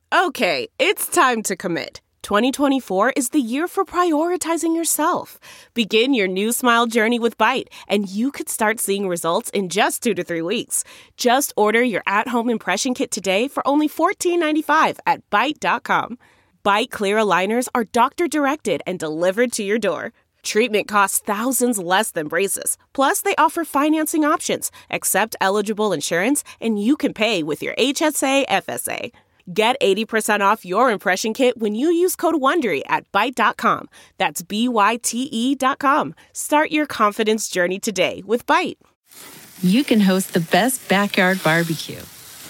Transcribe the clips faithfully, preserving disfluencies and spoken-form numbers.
Okay, it's time to commit. twenty twenty-four is the year for prioritizing yourself. Begin your new smile journey with Byte, and you could start seeing results in just two to three weeks. Just order your at-home impression kit today for only fourteen ninety-five at byte dot com. Byte clear aligners are doctor-directed and delivered to your door. Treatment costs thousands less than braces. Plus, they offer financing options, accept eligible insurance, and you can pay with your H S A F S A. Get eighty percent off your impression kit when you use code WONDERY at byte dot com. That's B Y T E dot com. Start your confidence journey today with Byte. You can host the best backyard barbecue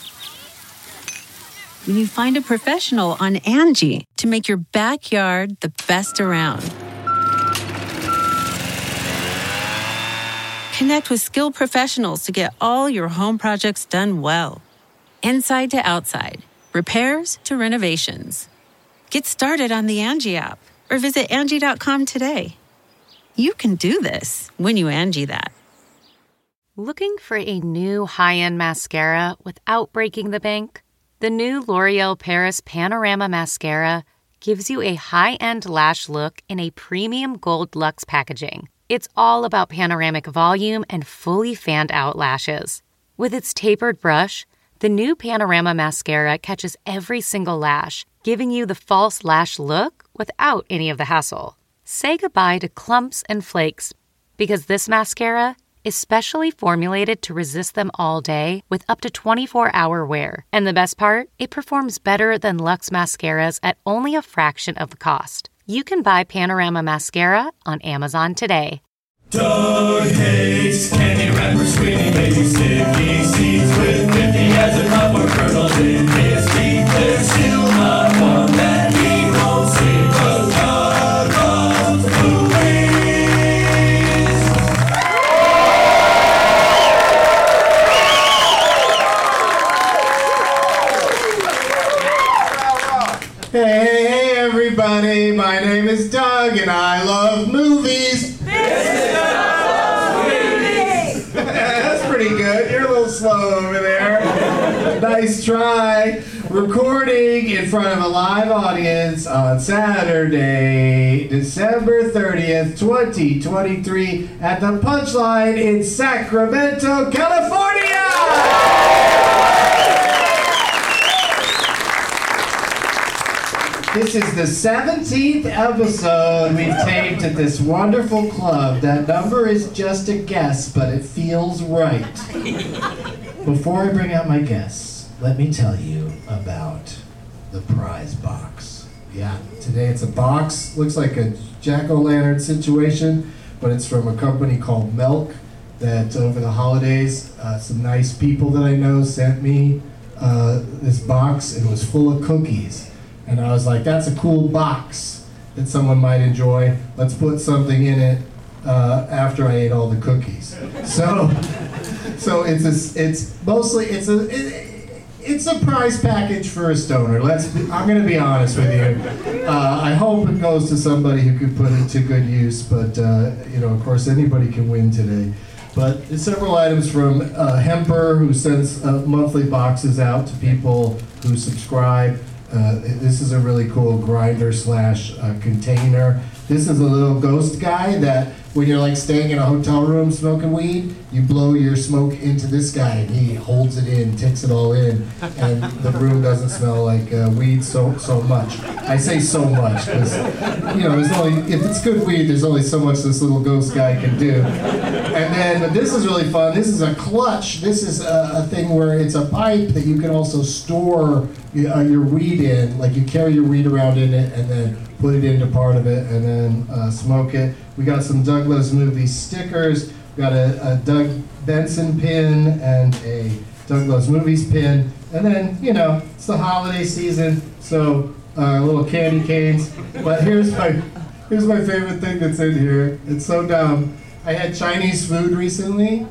when you find a professional on Angie to make your backyard the best around. Connect with skilled professionals to get all your home projects done well. Inside to outside, repairs to renovations. Get started on the Angie app or visit Angie dot com today. You can do this when you Angie that. Looking for a new high-end mascara without breaking the bank? The new L'Oreal Paris Panorama Mascara gives you a high-end lash look in a premium gold luxe packaging. It's all about panoramic volume and fully fanned-out lashes. With its tapered brush, the new Panorama Mascara catches every single lash, giving you the false lash look without any of the hassle. Say goodbye to clumps and flakes, because this mascara is specially formulated to resist them all day with up to twenty-four hour wear. And the best part? It performs better than Luxe mascaras at only a fraction of the cost. You can buy Panorama Mascara on Amazon today. Doug hates candy wrappers, sweetie baby sticky seeds with fifty as a cup or kernels in his teeth. There's still not one that he won't see, 'cause Doug loves movies. Hey, hey everybody, my name is Doug and I love movies. That's pretty good. You're a little slow over there. Nice try. Recording in front of a live audience on Saturday, December thirtieth, twenty twenty-three at the Punchline in Sacramento, California! This is the seventeenth episode we've taped at this wonderful club. That number is just a guess, but it feels right. Before I bring out my guests, let me tell you about the prize box. Yeah, today it's a box. Looks like a jack-o'-lantern situation, but it's from a company called Milk that over the holidays, uh, some nice people that I know sent me uh, this box, and it was full of cookies. And I was like, that's a cool box that someone might enjoy. Let's put something in it uh, after I ate all the cookies. So, so it's a, it's mostly it's a it, it's a prize package for a stoner. Let's be, I'm going to be honest with you. Uh, I hope it goes to somebody who could put it to good use. But uh, you know, of course, anybody can win today. But there's several items from uh, Hemper, who sends uh, monthly boxes out to people who subscribe. Uh, this is a really cool grinder slash uh, container. This is a little ghost guy that when you're like staying in a hotel room smoking weed, you blow your smoke into this guy and he holds it in, takes it all in, and the room doesn't smell like uh, weed so so much. I say so much because, you know, there's only, if it's good weed, there's only so much this little ghost guy can do. And then but this is really fun. This is a clutch. This is a, a thing where it's a pipe that you can also store uh, your weed in. Like you carry your weed around in it and then put it into part of it and then uh, smoke it. We got some Doug Loves Movies stickers. We got a, a Doug Benson pin and a Doug Loves Movies pin. And then, you know, it's the holiday season, so uh, little candy canes. But here's my here's my favorite thing that's in here. It's so dumb. I had Chinese food recently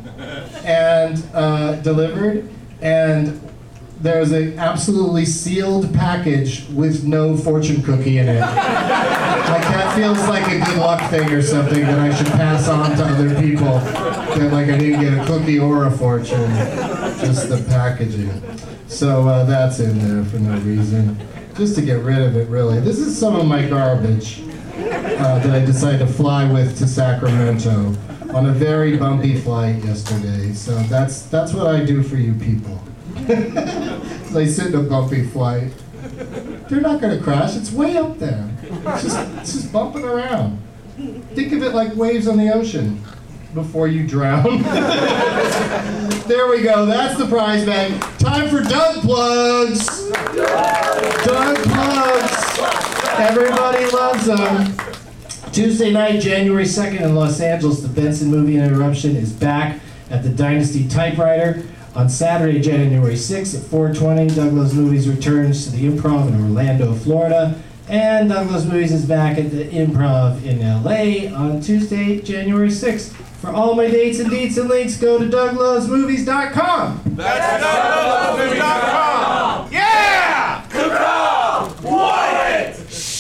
and uh, delivered, and there's an absolutely sealed package with no fortune cookie in it. Like that feels like a good luck thing or something that I should pass on to other people. That like I didn't get a cookie or a fortune, just the packaging. So uh, that's in there for no reason. just to get rid of it, really. This is some of my garbage uh, that I decided to fly with to Sacramento on a very bumpy flight yesterday. So that's that's what I do for you people. They sit in a bumpy flight. They're not going to crash. It's way up there. It's just, it's just bumping around. Think of it like waves on the ocean before you drown. There we go. That's the prize bag. Time for Doug Plugs. Doug Plugs. Everybody loves them. Tuesday night, January second in Los Angeles, the Benson Movie Interruption is back at the Dynasty Typewriter. On Saturday, January sixth at four twenty, Doug Loves Movies returns to the Improv in Orlando, Florida. And Doug Loves Movies is back at the Improv in L A on Tuesday, January sixth. For all my dates and deets and links, go to doug loves movies dot com. That's doug loves movies dot com! Yeah! Good job! What?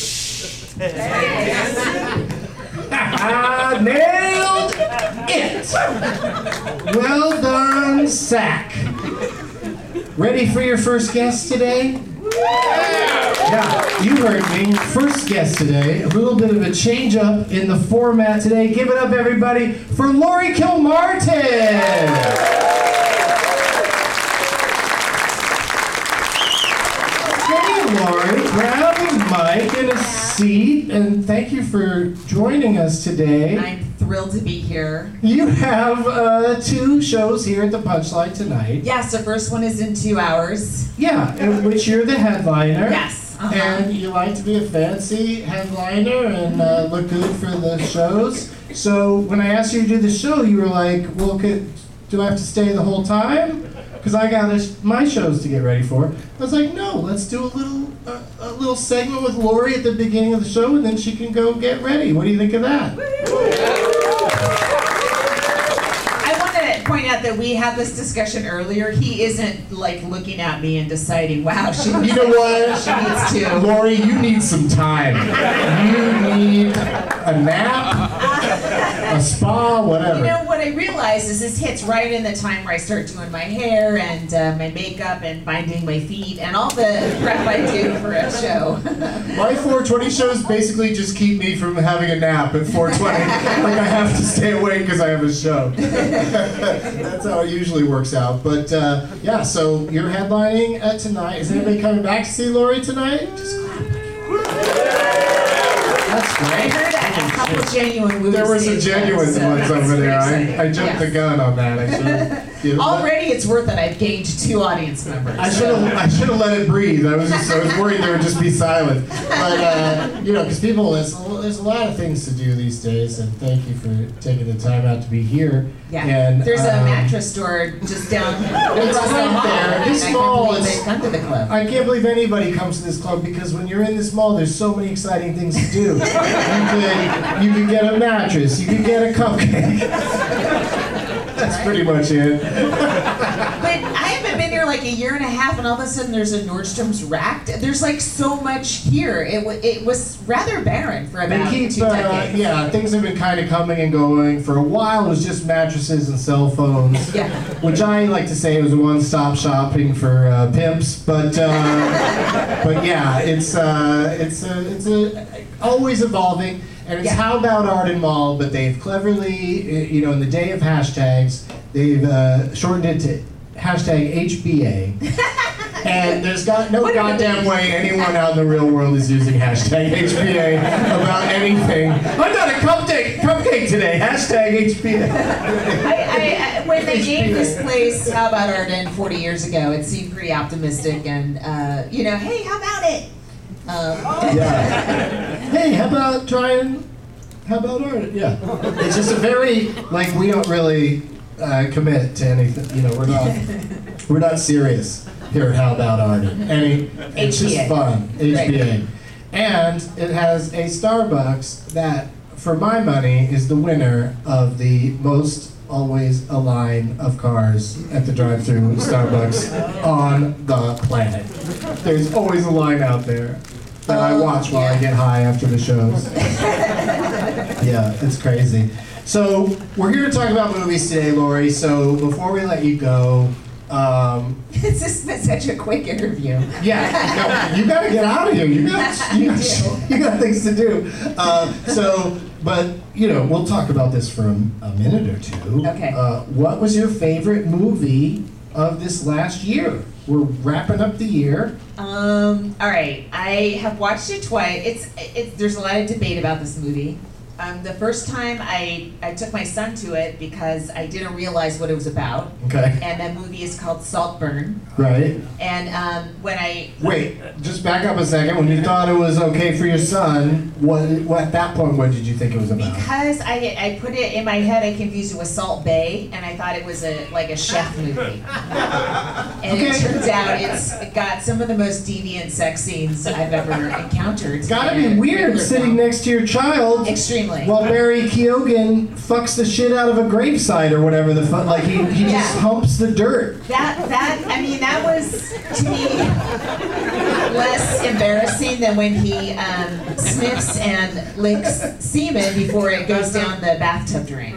Ah, nailed it! Well done, Sack. Ready for your first guest today? Yeah, you heard me. First guest today. A little bit of a change up in the format today. Give it up, everybody, for Laurie Kilmartin. Hey, Laurie, grab a mic and a seat, and thank you for joining us today. I'm thrilled to be here. You have uh, two shows here at the Punchline tonight. Yes, the first one is in two hours. Yeah, in which you're the headliner. Yes. Uh-huh. And you like to be a fancy headliner and uh, look good for the shows. So when I asked you to do the show, you were like, well, could, do I have to stay the whole time? Because I got this, my shows to get ready for. I was like, no, let's do a little uh, a little segment with Laurie at the beginning of the show, and then she can go get ready. What do you think of that? I want to point out that we had this discussion earlier. He isn't like looking at me and deciding, wow, she needs, You know what? she needs to. Laurie, you need some time. You need a nap, a spa, whatever. You know, what I realize is this hits right in the time where I start doing my hair and uh, my makeup and binding my feet and all the crap I do for a show. My four twenty shows basically just keep me from having a nap at four twenty. Like I have to stay awake because I have a show. That's how it usually works out. But uh, yeah, so you're headlining uh, tonight. Is anybody coming back to see Laurie tonight? Just clap. That's I great. heard a couple genuine movies. There were some genuine so ones that's over pretty there. exciting. I, I jumped Yeah. the gun on that. I should have. Already it's worth it. I've gained two audience members. I should have. I should have let it breathe. I was just. I was worried they would just be silent. But uh, you know, because people, there's a, there's a lot of things to do these days, and thank you for taking the time out to be here. Yeah. And There's a um, mattress store just down It's across the right hall. there. This and mall I can't believe is- they've come to the club. I can't believe anybody comes to this club because when you're in this mall, there's so many exciting things to do. You could, you could get a mattress. You could get a cupcake. That's pretty much it. But I haven't been here like a year and a half, and all of a sudden there's a Nordstrom's racked. There's like so much here. It w- it was rather barren for They about keep, two uh, decades. yeah, things have been kind of coming and going. For a while, it was just mattresses and cell phones, Yeah. which I like to say was one-stop shopping for uh, pimps. But uh, but yeah, it's uh, it's a, it's a, always evolving. And it's Yeah. How About Art and Mall, but they've cleverly, you know, in the day of hashtags, they've uh, shortened it to hashtag H B A. And there's got no What do you goddamn mean? way anyone out in the real world is using hashtag H B A about anything. I got a cupcake, cupcake today, hashtag H B A. I, I, I, when they named this place How About Arden forty years ago, it seemed pretty optimistic and, uh, you know, hey, how about it? Um, Yeah. Hey, how about trying, how about art? Yeah. It's just a very, like, we don't really uh, commit to anything, you know, we're not, we're not serious here at How About Art. Any, it's H B A. just fun, H B A. Right. And it has a Starbucks that, for my money, is the winner of the most always a line of cars at the drive-thru Starbucks on the planet. There's always a line out there that I watch while I get high after the shows. Yeah, it's crazy. So we're here to talk about movies today, Laurie. So before we let you go, Um, It's just been such a quick interview. yeah, you, you got to get out of here. You got you got, you got things to do. Uh, so, but you know, we'll talk about this for a, a minute or two. Okay. Uh, what was your favorite movie of this last year? We're wrapping up the year. Um, all right, I have watched it twice. It's, it's there's a lot of debate about this movie. Um, the first time I, I took my son to it because I didn't realize what it was about. Okay. And that movie is called Saltburn. Right. And um, when I Wait, just back up a second. When you thought it was okay for your son, what, what at that point, what did you think it was about? because I I put it in my head, I confused it with Salt Bay, and I thought it was a like a chef movie. And it Okay. turns out it's got some of the most deviant sex scenes I've ever encountered. It's gotta in be a weird thriller sitting film. next to your child Extremely. while Barry Keoghan fucks the shit out of a gravesite or whatever the fuck. Like he, he just Yeah. humps the dirt. That that I mean that was to me less embarrassing than when he um, sniffs and licks semen before it goes down the bathtub drain.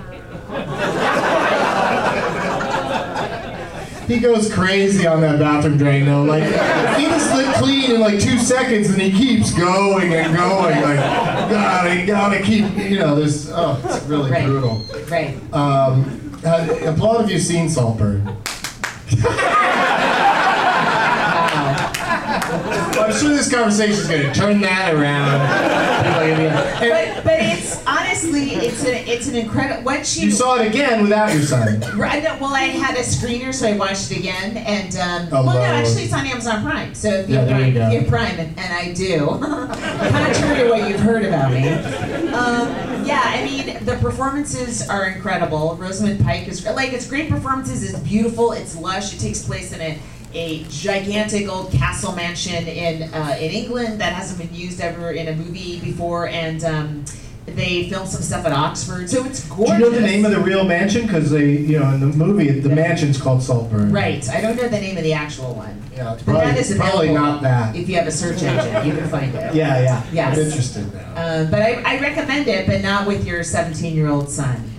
He goes crazy on that bathroom drain though. Like he was licked clean in like two seconds and he keeps going and going. Like gotta gotta keep you know, there's oh it's really Right. brutal. Right. Um uh, applaud if you've seen Saltburn. Well, I'm sure this conversation is going to turn that around. But but it's honestly it's a it's an incredible once you You saw it again without your son. Right, no, well, I had a screener, so I watched it again, and um, Oh, well, no, wow. actually, it's on Amazon Prime. So if you Yeah, have there Prime, you go. if you have Prime, and, and I do, contrary to what you've heard about me, um, yeah, I mean, the performances are incredible. Rosamund Pike is like it's great performances. It's beautiful. It's lush. It takes place in a a gigantic old castle mansion in uh, in England that hasn't been used ever in a movie before, and. Um, They filmed some stuff at Oxford, so it's gorgeous. Do you know the name of the real mansion? Because they, you know, in the movie, the mansion's called Saltburn. Right. I don't know the name of the actual one. Yeah, it's But probably, that is available. probably not that. If you have a search engine, you can find it. Yeah, yeah. Yes. I'm interested now. Uh, but I, I recommend it, but not with your seventeen-year-old son.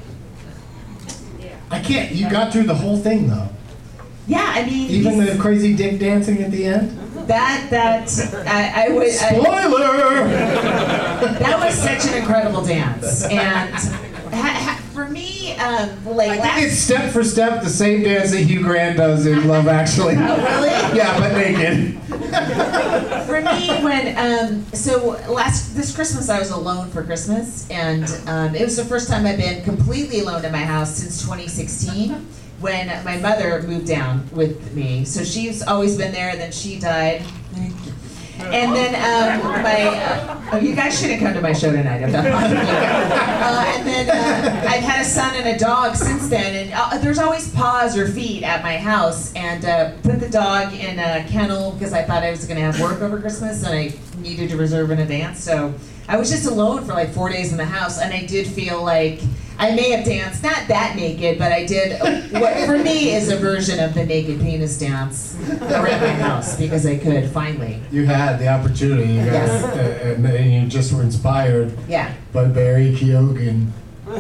I can't. You got through the whole thing though. Yeah, I mean, Even he's- the crazy dick dancing at the end. that that I, I would. I, Spoiler! that was such an incredible dance, and ha, ha, for me, um, like I last. think it's step for step the same dance that Hugh Grant does in Love Actually. Oh, really? Yeah, but naked. For me, when um, so last this Christmas I was alone for Christmas, and um, it was the first time I've been completely alone in my house since twenty sixteen, when my mother moved down with me. So she's always been there, and then she died. And then um, my, uh, oh, you guys shouldn't come to my show tonight. I'm not bothering you. Uh, and then uh, I've had a son and a dog since then, and uh, there's always paws or feet at my house. And uh, put the dog in a kennel because I thought I was going to have work over Christmas, and I needed to reserve in advance. So I was just alone for like four days in the house, and I did feel like I may have danced, not that naked, but I did what for me is a version of the naked penis dance around my house because I could finally. You had the opportunity, you guys, Yes. uh, and, and you just were inspired Yeah. by Barry Keoghan.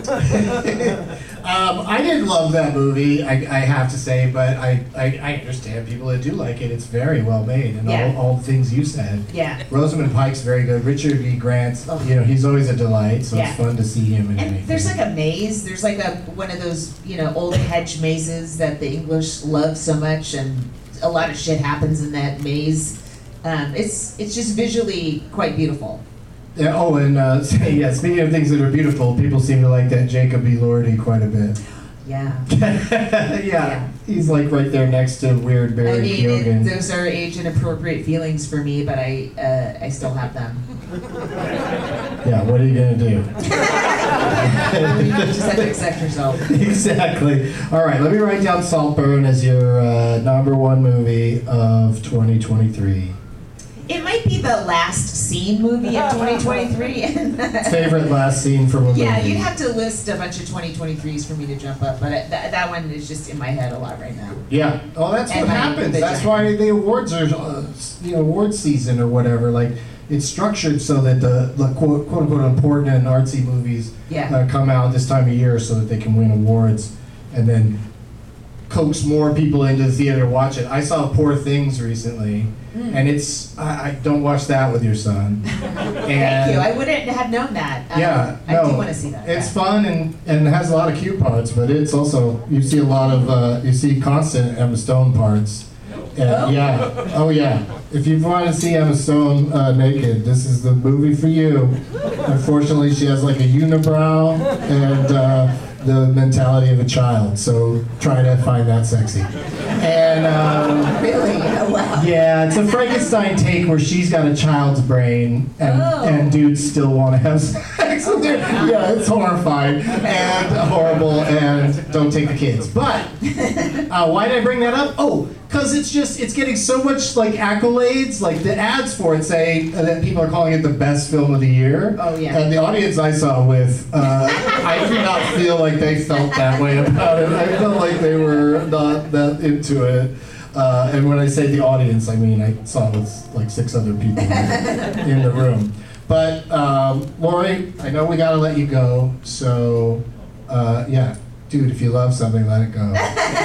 um, I didn't love that movie, I, I have to say, but I, I, I understand people that do like it. It's very well made, and Yeah. all, all the things you said. Yeah. Rosamund Pike's very good. Richard E. Grant, you know, he's always a delight, so Yeah. it's fun to see him in And anything. there's like a maze. There's like a one of those, you know, old hedge mazes that the English love so much, and a lot of shit happens in that maze. Um, it's it's just visually quite beautiful. Yeah, oh, and uh, yeah, speaking of things that are beautiful, people seem to like that Jacob Elordi quite a bit. Yeah. yeah, Yeah. he's like right there next to weird Barry I mean, it, Keoghan. those are age inappropriate feelings for me, but I uh, I still have them. Yeah, what are you gonna do? You just have to accept yourself. Exactly. All right, let me write down Saltburn as your uh, number one movie of twenty twenty-three. It might be the last scene movie of twenty twenty-three. Favorite last scene from a movie? Yeah, you'd have to list a bunch of twenty twenty-threes for me to jump up, but it, that, that one is just in my head a lot right now. Yeah. Oh, that's And what my happens. vagina. That's why the awards are, uh, you know, awards season or whatever. Like, it's structured so that the, the quote, quote unquote important and artsy movies Yeah. uh, come out this time of year so that they can win awards, and then coax more people into the theater to watch it. I saw Poor Things recently, Mm. and it's I, I don't watch that with your son. Thank you. I wouldn't have known that. Um, Yeah, I no, do want to see that. It's yeah. fun and and has a lot of cute parts, but it's also you see a lot of uh, you see constant Emma Stone parts. And, Oh. Yeah. Oh yeah. If you want to see Emma Stone uh, naked, this is the movie for you. Unfortunately, she has like a unibrow and uh, the mentality of a child. So try to find that sexy. And um, Really? Oh, wow. yeah, it's a Frankenstein take where she's got a child's brain and, Oh. and dudes still want to have sex with her. Yeah, it's horrifying and horrible and don't take the kids. But uh, why did I bring that up? Oh, because it's just, it's getting so much like accolades. Like the ads for it say that people are calling it the best film of the year. Oh, yeah. And the audience I saw with, uh, I did not feel like they felt that way about it. I felt like they were not that into it. Uh, and when I say the audience, I mean I saw it with like six other people in the room. But um, Lori, I know we gotta let you go. So uh, yeah, dude, if you love something, let it go.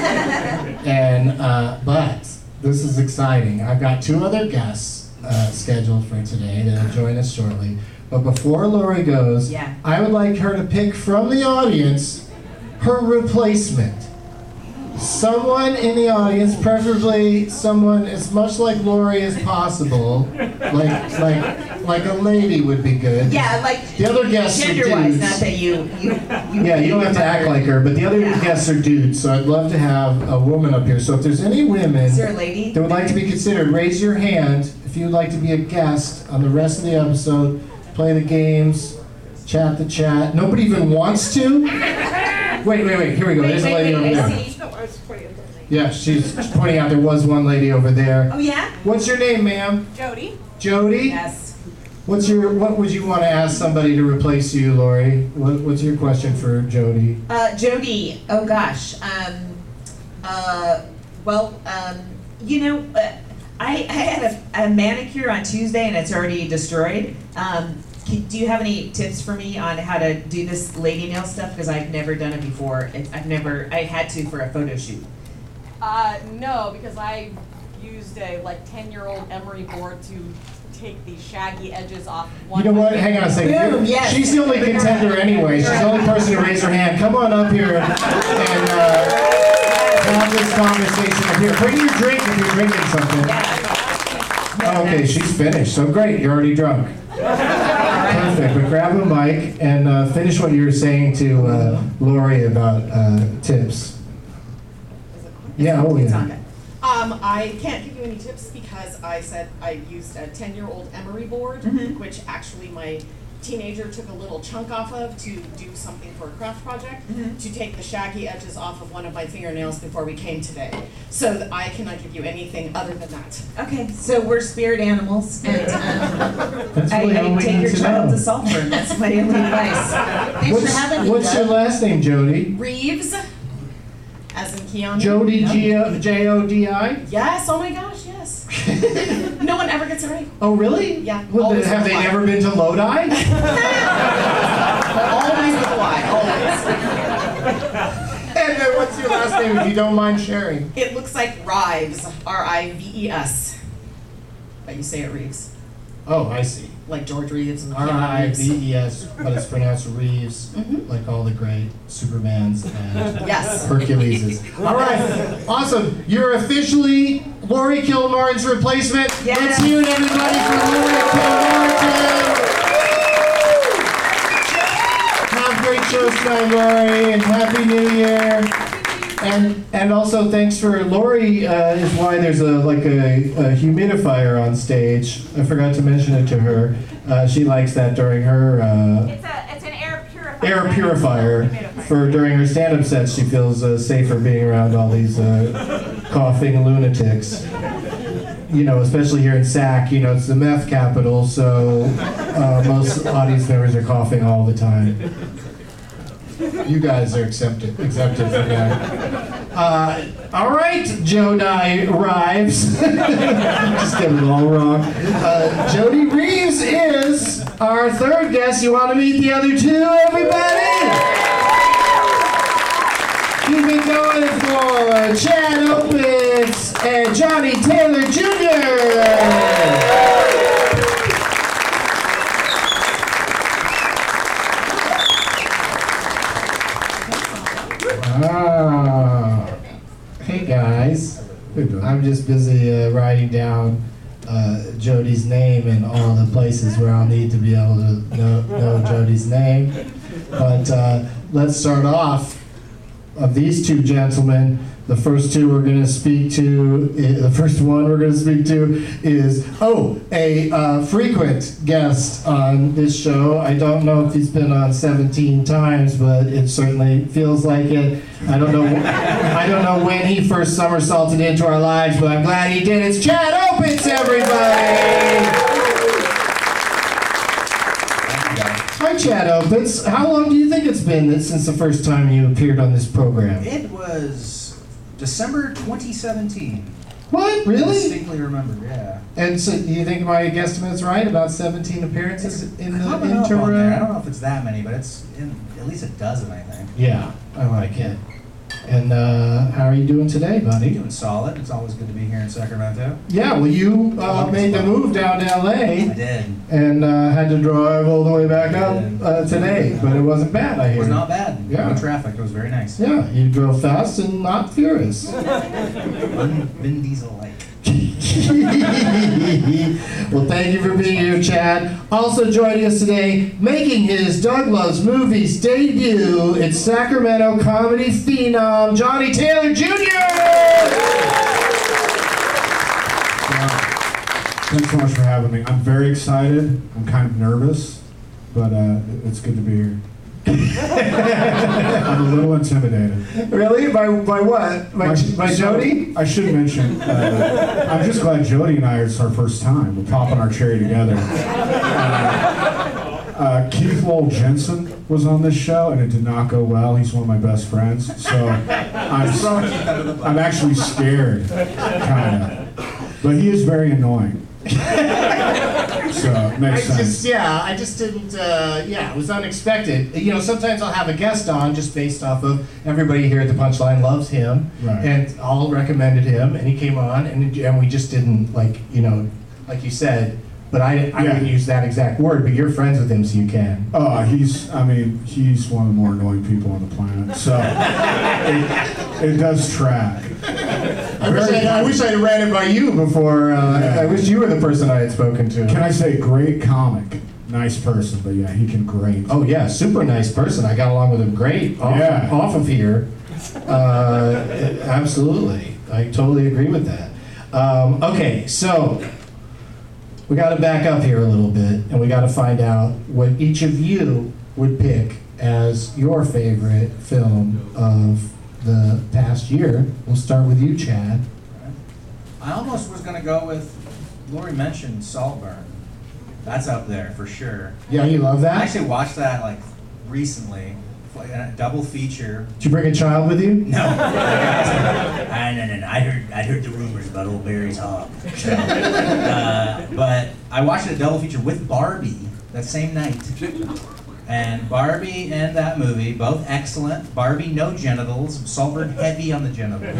and uh, but this is exciting. I've got two other guests uh, scheduled for today that'll join us shortly. But before Lori goes, Yeah. I would like her to pick from the audience her replacement. Someone in the audience, preferably someone as much like Lori as possible, like like like a lady would be good. Yeah, like The other guests are gender-wise, dudes. not that you, you, you. Yeah, you don't have to act like her, but the other Yeah. guests are dudes, so I'd love to have a woman up here. So if there's any women Is there a lady? that would like to be considered, raise your hand if you'd like to be a guest on the rest of the episode, play the games, chat the chat. Nobody even wants to? Wait, wait, wait, here we go. Wait, There's a wait, lady wait, over I there. see. Yeah, she's pointing out there was one lady over there. Oh yeah? What's your name, ma'am? Jody. Jody? Yes. What's your what would you want to ask somebody to replace you, Lori? What, what's your question for Jody? Uh, Jody, oh gosh. Um, uh, well, um, you know, uh, I, I had a, a manicure on Tuesday and it's already destroyed. Um, can, do you have any tips for me on how to do this lady nail stuff? Because I've never done it before. It, I've never, I had to for a photo shoot. Uh, no, because I used a like ten year old emery board to take the shaggy edges off one. You know of what? my Hang on a second. Boom, You're- yes. She's the only contender anyway. She's the only person to raise her hand. Come on up here and uh, have this conversation up here. Bring your drink if you're drinking something. Oh, okay, she's finished. So great, you're already drunk. Perfect. But grab a mic and uh, finish what you were saying to uh, Lori about uh, tips. Yeah, oh yeah. Um, I can't give you any tips because I said I used a ten year old emery board, Mhm. which actually my teenager took a little chunk off of to do something for a craft project, Mhm. to take the shaggy edges off of one of my fingernails before we came today. So that I cannot give you anything other than that. Okay, so we're spirit animals, and um, That's I, really all I we take need your to child know. to Saltburn. That's my only advice. Thanks What's, for having me. what's your Doug. last name, Jody? Reeves, as in Keanu. Jody, J O D I? Yes, oh my gosh, yes. No one ever gets it right. Oh, really? Yeah, Well, always have with they a Y. never been to Lodi? Always with a Y, always. And then what's your last name, if you don't mind sharing? It looks like Rives, R I V E S. But you say it Reeves, Oh, I see. like George Reeves and R Keanu I Reeves. V E S, but it's pronounced Reeves, Mhm. like all the great Supermans and Yes. Herculeses. All right, awesome. You're officially Lori Kilmartin's replacement. Yes. Let's hear it, everybody, for Lori Kilmartin. Have great shows tonight, Lori, and Happy New Year. And and also thanks for Lori uh, is why there's a like a, a humidifier on stage. I forgot to mention it to her. Uh, she likes that during her uh, It's a it's an air purifier. air purifier. For during her stand-up sets, she feels uh, safer being around all these uh, coughing lunatics. You know, especially here in S A C, you know, it's the meth capital, so uh, most audience members are coughing all the time. You guys are exempted, exempted from that. Uh, all right, Jodi Rives. Just getting it all wrong. Uh, Jody Reeves is our third guest. You want to meet the other two, everybody? keep it going for Chad Opitz and Johnny Taylor Junior Ah, hey guys, I'm just busy uh, writing down uh, Jody's name and all the places where I'll need to be able to know, know Jody's name. But uh, let's start off of these two gentlemen. The first two we're going to speak to, the first one we're going to speak to is, oh, a uh, frequent guest on this show. I don't know if he's been on seventeen times, but it certainly feels like it. I don't know I don't know when he first somersaulted into our lives, but I'm glad he did. It's Chad Opitz, everybody! Hi, Chad Opitz. How long do you think it's been that, since the first time you appeared on this program? It was December twenty seventeen. What? Really? I distinctly remember, yeah. And so, do you think my guesstimate's right about seventeen appearances It's in the coming up on interim? there. I don't know if it's that many, but it's in at least a dozen, I think. Yeah, I like it. And uh, how are you doing today, buddy? Doing solid. It's always good to be here in Sacramento. Yeah, well, you uh, made the move down to L A. I did. And uh, had to drive all the way back up uh, today, but it wasn't bad, I hear. It was not bad. Yeah. No traffic. It was very nice. Yeah, you drove fast and not furious. Vin, Vin Diesel-like. Well, thank you for being here, Chad. Also joining us today, making his Doug Loves Movies debut, it's Sacramento comedy phenom, Johnny Taylor Junior Thanks so much for having me. I'm very excited. I'm kind of nervous, but uh, it's good to be here. I'm a little intimidated. Really? By by what? By, by so, Jody? I should mention, uh, I'm just glad Jody and I, it's our first time. We're popping our cherry together. Uh, uh, Keith Lowell Jensen was on this show, and it did not go well. He's one of my best friends, so I'm, I'm actually scared, kind of. But he is very annoying. So it makes I sense. just, yeah, I just didn't, uh, yeah, it was unexpected. You know, sometimes I'll have a guest on just based off of everybody here at the Punchline loves him, Right. and all recommended him, and he came on, and, and we just didn't, like, you know, like you said, but I, I Yeah. didn't use that exact word, but you're friends with him, so you can. Oh, he's, I mean, he's one of the more annoying people on the planet, so it, it does track. I wish I, I wish I had ran it by you before, uh, Yeah. I wish you were the person I had spoken to. Can I say great comic? Nice person, but yeah, he can grate. Oh yeah, super nice person. I got along with him great off, Yeah. off of here. Uh, absolutely, I totally agree with that. Um, okay, so we got to back up here a little bit, and we got to find out what each of you would pick as your favorite film of the past year. We'll start with you, Chad. I almost was going to go with, Lori mentioned Saltburn. That's up there for sure. Yeah, you love that? I actually watched that like recently, like a double feature. Did you bring a child with you? No. I, no, no, no. I heard, I heard the rumors about old Barry's hog. So, uh, but I watched a double feature with Barbie that same night. And Barbie and that movie, both excellent. Barbie, no genitals. Saltburn, heavy on the genitals.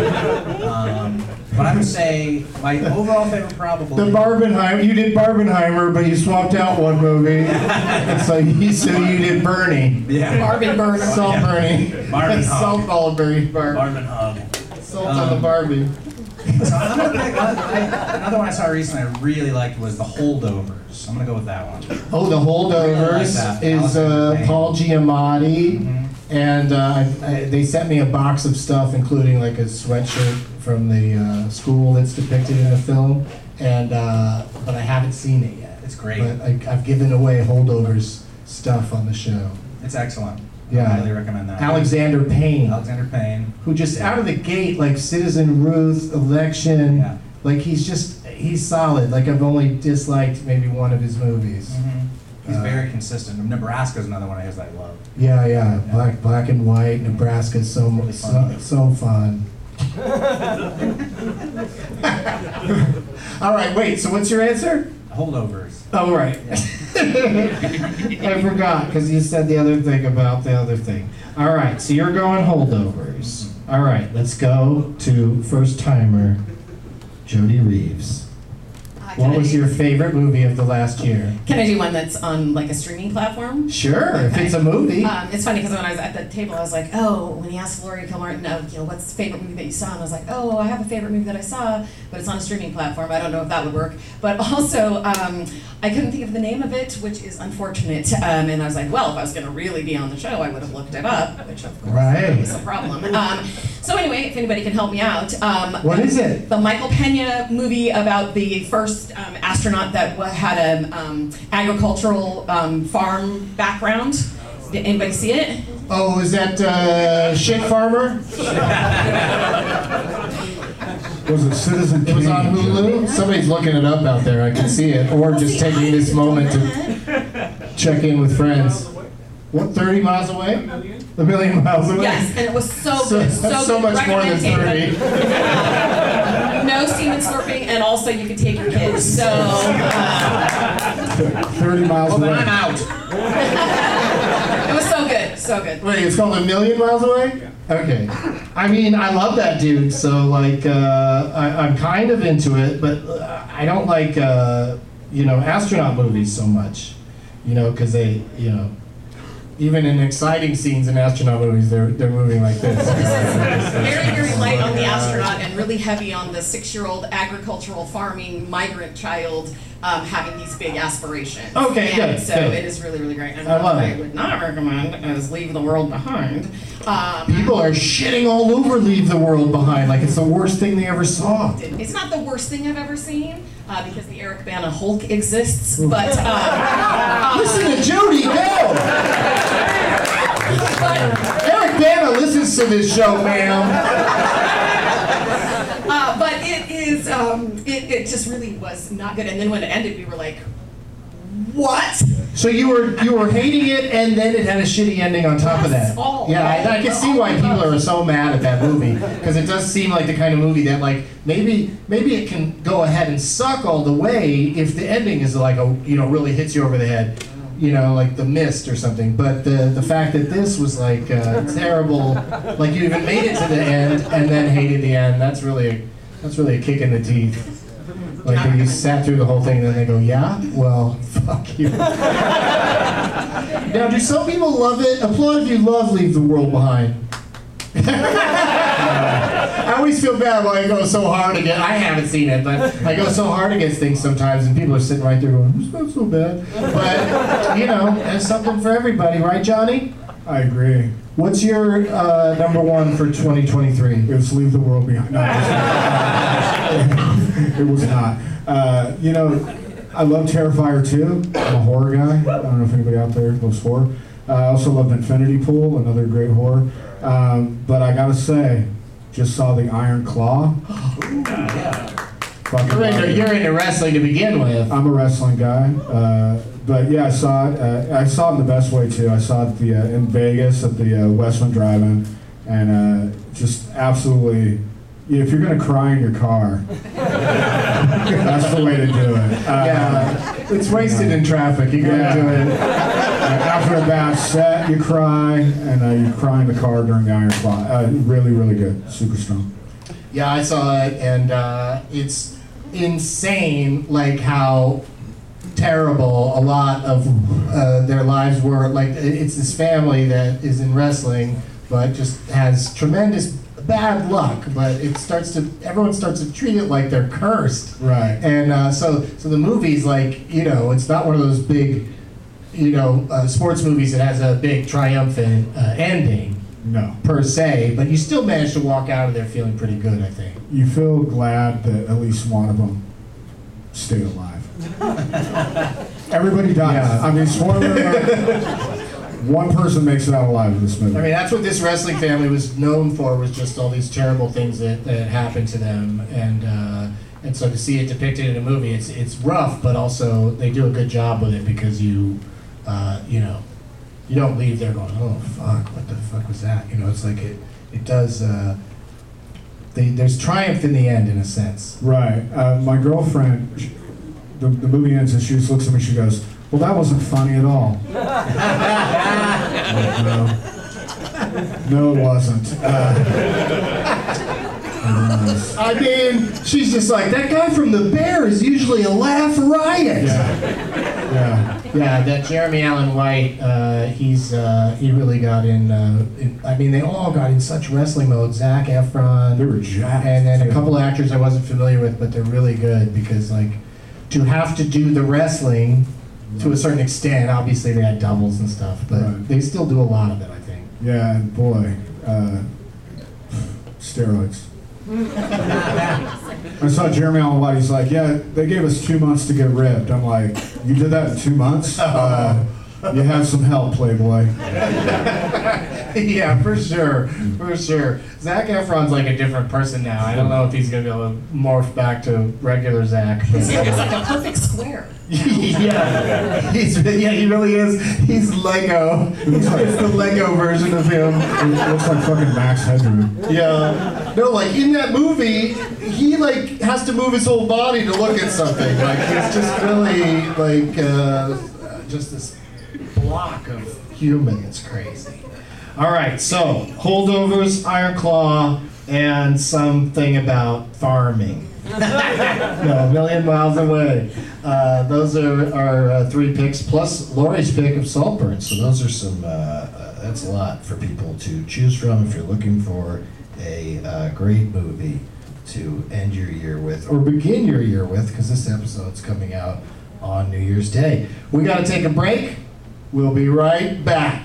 Um, but I would say my overall favorite probably. The Barbenheimer, you did Barbenheimer, but you swapped out one movie. And so you, so you did Bernie. Yeah. Barbie Burner. Salt Yeah. Bernie. Barbie Salt hog. ball Bernie. Bar- Barbie hog. Salt on Um, the Barbie. So I'm gonna pick, I, I, another one I saw recently I really liked was The Holdovers. I'm gonna go with that one. Oh, The Holdovers that. is uh, Allison Paul Giamatti. Mhm. And uh, I, I, they sent me a box of stuff, including like a sweatshirt from the uh, school that's depicted in the film. And uh, but I haven't seen it yet. It's great. But I, I've given away Holdovers stuff on the show. It's excellent. Yeah. I highly recommend that. Alexander Payne, Alexander Payne. who just out of the gate, like Citizen Ruth, Election, Yeah. like he's just, he's solid. Like I've only disliked maybe one of his movies. Mm-hmm. He's Uh, very consistent. Nebraska's another one of his I love. Yeah, yeah, black, black and white. Nebraska's so Really so, fun. so fun. All right, wait. So what's your answer? holdovers. Oh, right. I forgot, because you said the other thing about the other thing. All right, so you're going holdovers. All right, let's go to first-timer Jody Reeves. Uh, What can was I do- your favorite movie of the last year? Can I do one that's on like a streaming platform? Sure, if Okay. it's a movie. Um, it's funny because when I was at the table, I was like, oh, when he asked Laurie Kilmartin, oh, you know, what's the favorite movie that you saw? And I was like, oh, I have a favorite movie that I saw, but it's on a streaming platform. I don't know if that would work. But also, um, I couldn't think of the name of it, which is unfortunate. Um, and I was like, well, if I was going to really be on the show, I would have looked it up, which of course Right. is a problem. Um, so anyway, if anybody can help me out. Um, What is it? The Michael Pena movie about the first um, astronaut that wa- had an um, agricultural um, farm background. Did anybody see it? Oh, is that uh, Shit Farmer? Was it Citizen It was Kane? on Hulu. Somebody's looking it up out there. I can see it. Or just see, taking I this didn't moment know to check in with friends. What, thirty miles away? A million miles away? Yes, and it was so So, good. So, that's so good. much more than Recommend thirty. it. No semen slurping, and also you can take your kids. So, uh, thirty miles Well, then away. I'm out. it was so good. So good. Wait, it's called A Million Miles Away? Okay. I mean, I love that dude, so, like, uh, I, I'm kind of into it, but uh, I don't like, uh, you know, astronaut movies so much. You know, because they, you know, even in exciting scenes in astronaut movies, they're, they're moving like this. Very, very light on the astronaut and really heavy on the six-year-old agricultural farming migrant child um, having these big aspirations. Okay, and good, so good. it is really, really great. And I love what it. I would not recommend is Leave the World Behind. Um, People are shitting all over Leave the World Behind, like it's the worst thing they ever saw. It's not the worst thing I've ever seen uh, because the Eric Bana Hulk exists, but uh, Listen to Jody, go! Eric Bana listens to this show, ma'am. uh, but it is um, it, it just really was not good. And then when it ended, we were like, what? So you were you were hating it, and then it had a shitty ending on top of that. all. Yeah, I, I can see why people are so mad at that movie because it does seem like the kind of movie that like maybe maybe it can go ahead and suck all the way if the ending is like a you know really hits you over the head, you know like The Mist or something. But the the fact that this was like uh, terrible, like you even made it to the end and then hated the end. That's really a, that's really a kick in the teeth. Like you sat through the whole thing and then they go, yeah? Well, fuck you. Now, do some people love it? Applaud if you love Leave the World Behind. I always feel bad when I go so hard against, I haven't seen it, but I go so hard against things sometimes and people are sitting right there going, it's not so bad. But, you know, there's something for everybody, right, Johnny? I agree. What's your uh, number one for twenty twenty-three? It was Leave the World Behind. No, it was not. Uh, you know, I love Terrifier two. I'm a horror guy. I don't know if anybody out there loves horror. Uh, I also loved Infinity Pool, another great horror. Um, but I gotta say, just saw The Iron Claw. Fucking You're into, love it. you're into wrestling to begin with. I'm a wrestling guy, uh, but yeah, I saw it. Uh, I saw it in the best way too. I saw it the, uh, in Vegas at the uh, Westland Drive-In, and uh, just absolutely. If you're gonna cry in your car, that's the way to do it. Uh, Yeah, it's wasted in traffic. You gotta Yeah. do it. After a bad set, you cry, and uh, you cry in the car during the Iron Claw. Uh, really, really good. Super strong. Yeah, I saw it, and uh, it's insane, like how terrible a lot of uh, their lives were. Like it's this family that is in wrestling, but just has tremendous bad luck. But it starts to everyone starts to treat it like they're cursed. Right. And uh, so, so the movie's like, you know, it's not one of those big, you know, uh, sports movies that has a big triumphant uh, ending. No. Per se, but you still managed to walk out of there feeling pretty good, I think. You feel glad that at least one of them stayed alive. Everybody dies. Yeah. I mean, spoiler alert, one person makes it out alive in this movie. I mean, that's what this wrestling family was known for, was just all these terrible things that, that happened to them. And uh, and so to see it depicted in a movie, it's it's rough, but also they do a good job with it because you, uh, you know, you don't leave there going, oh, fuck, what the fuck was that? You know, it's like it, it does, uh, they, there's triumph in the end, in a sense. Right. Uh, my girlfriend, the, the movie ends and she just looks at me, she goes, well, that wasn't funny at all. Like, no. No, it wasn't. Uh, it was. I mean, she's just like, that guy from The Bear is usually a laugh riot. Yeah. Yeah. Yeah, that Jeremy Allen White, uh, he's uh, he really got in, uh, in. I mean, they all got in such wrestling mode. Zac Efron, They were jacked. and then a too. couple of actors I wasn't familiar with, but they're really good because, like, to have to do the wrestling to a certain extent. Obviously, they had doubles and stuff, but Right. they still do a lot of it, I think. Yeah, and boy, uh, steroids. I saw Jeremy Allen White, he's like, yeah, they gave us two months to get ripped. I'm like, you did that in two months? Uh, you have some help, Playboy. Yeah, for sure, for sure. Zac Efron's like a different person now. I don't know if he's gonna be able to morph back to regular Zac. His hair is like a perfect square. Yeah, he's yeah, he really is. He's Lego. It's the Lego version of him. It looks like fucking Max Headroom. Yeah. No, like in that movie, he like has to move his whole body to look at something. Like he's just really like uh, just this block of human. It's crazy. All right, so holdovers, Iron Claw, and something about farming. No, a million miles away. Uh, those are our uh, three picks, plus Lori's pick of Saltburn. So those are some, uh, uh, that's a lot for people to choose from if you're looking for a uh, great movie to end your year with, or begin your year with, because this episode's coming out on New Year's Day. We got to take a break. We'll be right back.